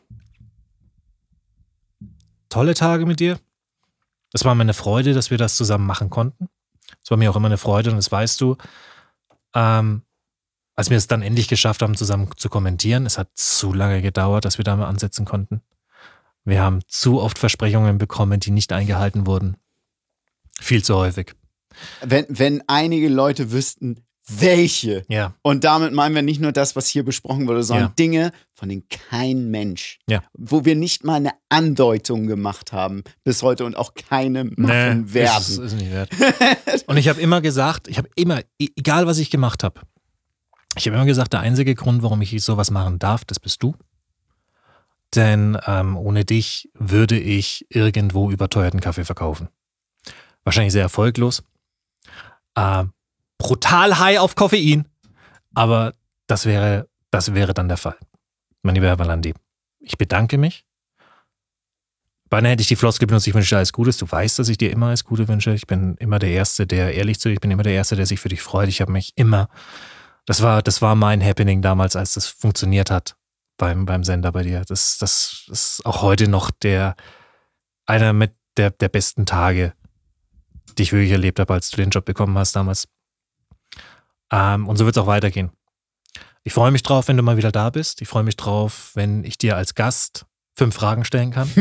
Speaker 1: tolle Tage mit dir. Es war mir eine Freude, dass wir das zusammen machen konnten. Es war mir auch immer eine Freude und das weißt du. Ähm, als wir es dann endlich geschafft haben, zusammen zu kommentieren, es hat zu lange gedauert, dass wir da mal ansetzen konnten. Wir haben zu oft Versprechungen bekommen, die nicht eingehalten wurden. Viel zu häufig.
Speaker 2: Wenn, wenn einige Leute wüssten, welche.
Speaker 1: Ja.
Speaker 2: Und damit meinen wir nicht nur das, was hier besprochen wurde, sondern
Speaker 1: Ja.
Speaker 2: Dinge, von denen kein Mensch,
Speaker 1: Ja.
Speaker 2: wo wir nicht mal eine Andeutung gemacht haben bis heute und auch keine machen
Speaker 1: Nee,
Speaker 2: werden.
Speaker 1: Ist, ist nicht wert. Und ich habe immer gesagt, ich habe immer, e- egal was ich gemacht habe, ich habe immer gesagt, der einzige Grund, warum ich sowas machen darf, das bist du. Denn ähm, ohne dich würde ich irgendwo überteuerten Kaffee verkaufen. Wahrscheinlich sehr erfolglos. Äh, brutal high auf Koffein. Aber das wäre, das wäre dann der Fall. Mein lieber Herr Valandi, ich bedanke mich. Beinahe hätte ich die Floskel benutzt, ich wünsche dir alles Gutes. Du weißt, dass ich dir immer alles Gute wünsche. Ich bin immer der Erste, der ehrlich zu dir, ich bin immer der Erste, der sich für dich freut. Ich habe mich immer, das war, das war mein Happening damals, als das funktioniert hat beim, beim Sender bei dir. Das, das ist auch heute noch der, einer mit der, der besten Tage, die ich wirklich erlebt habe, als du den Job bekommen hast damals. Ähm, und so wird es auch weitergehen. Ich freue mich drauf, wenn du mal wieder da bist. Ich freue mich drauf, wenn ich dir als Gast fünf Fragen stellen kann.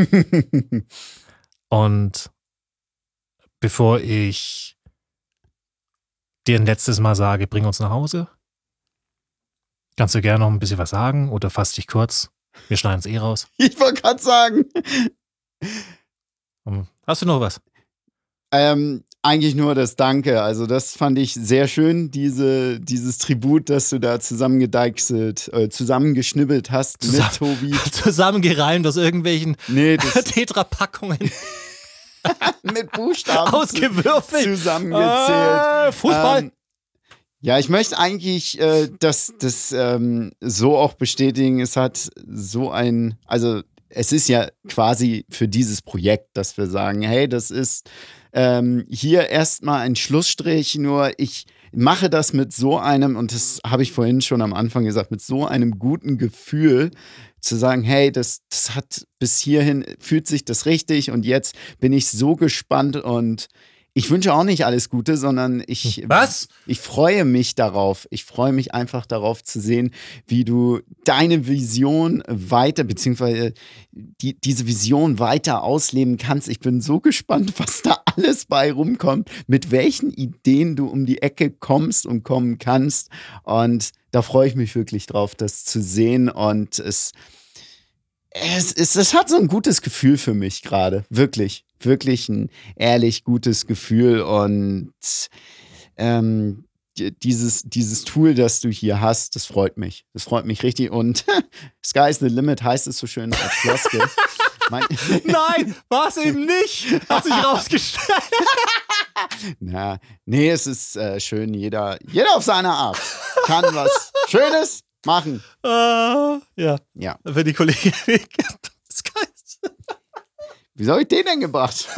Speaker 1: Und bevor ich dir ein letztes Mal sage, bring uns nach Hause, kannst du gerne noch ein bisschen was sagen oder fass dich kurz. Wir schneiden es eh raus.
Speaker 2: Ich wollte gerade sagen.
Speaker 1: Hast du noch was?
Speaker 2: Ähm, eigentlich nur das Danke. Also das fand ich sehr schön, diese, dieses Tribut, das du da zusammengedeichselt, äh, zusammengeschnibbelt hast
Speaker 1: Zusammen-
Speaker 2: mit Tobi.
Speaker 1: Zusammengereimt aus irgendwelchen
Speaker 2: Nee, das,
Speaker 1: Tetra-Packungen.
Speaker 2: mit Buchstaben
Speaker 1: Ausgewürfelt.
Speaker 2: zusammengezählt.
Speaker 1: Äh, Fußball.
Speaker 2: Ähm, ja, ich möchte eigentlich äh, das, das ähm, so auch bestätigen. Es hat so ein, also es ist ja quasi für dieses Projekt, dass wir sagen, hey, das ist ähm, hier erstmal ein Schlussstrich, nur ich mache das mit so einem, und das habe ich vorhin schon am Anfang gesagt, mit so einem guten Gefühl, zu sagen, hey, das, das hat bis hierhin, fühlt sich das richtig und jetzt bin ich so gespannt und ich wünsche auch nicht alles Gute, sondern ich,
Speaker 1: Was?
Speaker 2: ich freue mich darauf. Ich freue mich einfach darauf zu sehen, wie du deine Vision weiter, beziehungsweise die, diese Vision weiter ausleben kannst. Ich bin so gespannt, was da alles bei rumkommt, mit welchen Ideen du um die Ecke kommst und kommen kannst. Und da freue ich mich wirklich drauf, das zu sehen. Und es, es, es, es hat so ein gutes Gefühl für mich gerade, wirklich. Wirklich ein ehrlich gutes Gefühl und ähm, dieses, dieses Tool, das du hier hast, das freut mich. Das freut mich richtig und Sky's the limit heißt es so schön als Floskel. Mein
Speaker 1: Nein, war es eben nicht. Hat sich rausgestellt.
Speaker 2: Na, nee, es ist äh, schön, jeder, jeder auf seine Art kann was Schönes machen.
Speaker 1: Äh, ja,
Speaker 2: Ja.
Speaker 1: für die Kollegin. Sky.
Speaker 2: Wie habe ich den denn gebracht?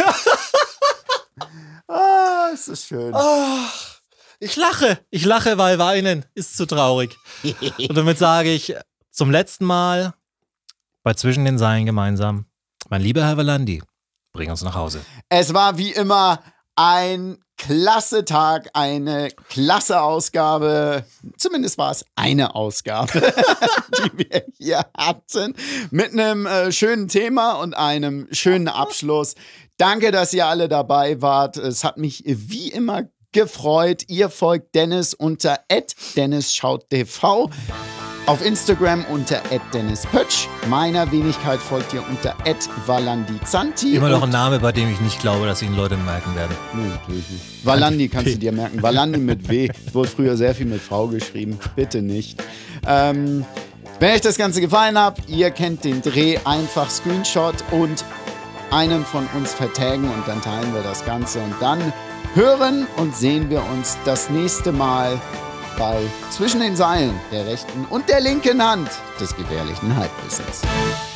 Speaker 2: Ah, es ist schön.
Speaker 1: Ach, ich lache. Ich lache, weil weinen ist zu traurig. Und damit sage ich zum letzten Mal bei Zwischen den Zeilen gemeinsam, mein lieber Herr Valandi, bring uns nach Hause.
Speaker 2: Es war wie immer ein klasse Tag, eine klasse Ausgabe. Zumindest war es eine Ausgabe, die wir hier hatten. Mit einem äh, schönen Thema und einem schönen Abschluss. Danke, dass ihr alle dabei wart. Es hat mich wie immer gefreut. Ihr folgt Dennis unter at dennis schaut t v. Auf Instagram unter at dennis pötsch. Meiner Wenigkeit folgt ihr unter at valandizanti.
Speaker 1: Immer noch ein Name, bei dem ich nicht glaube, dass ihn Leute merken werden.
Speaker 2: Nee, natürlich nicht. Valandi kannst du dir merken. Valandi mit W. Es wurde früher sehr viel mit V geschrieben. Bitte nicht. Ähm, wenn euch das Ganze gefallen hat, ihr kennt den Dreh, einfach Screenshot und einen von uns vertaggen und dann teilen wir das Ganze. Und dann hören und sehen wir uns das nächste Mal bei Zwischen den Seilen der rechten und der linken Hand des gefährlichen Halbwissens.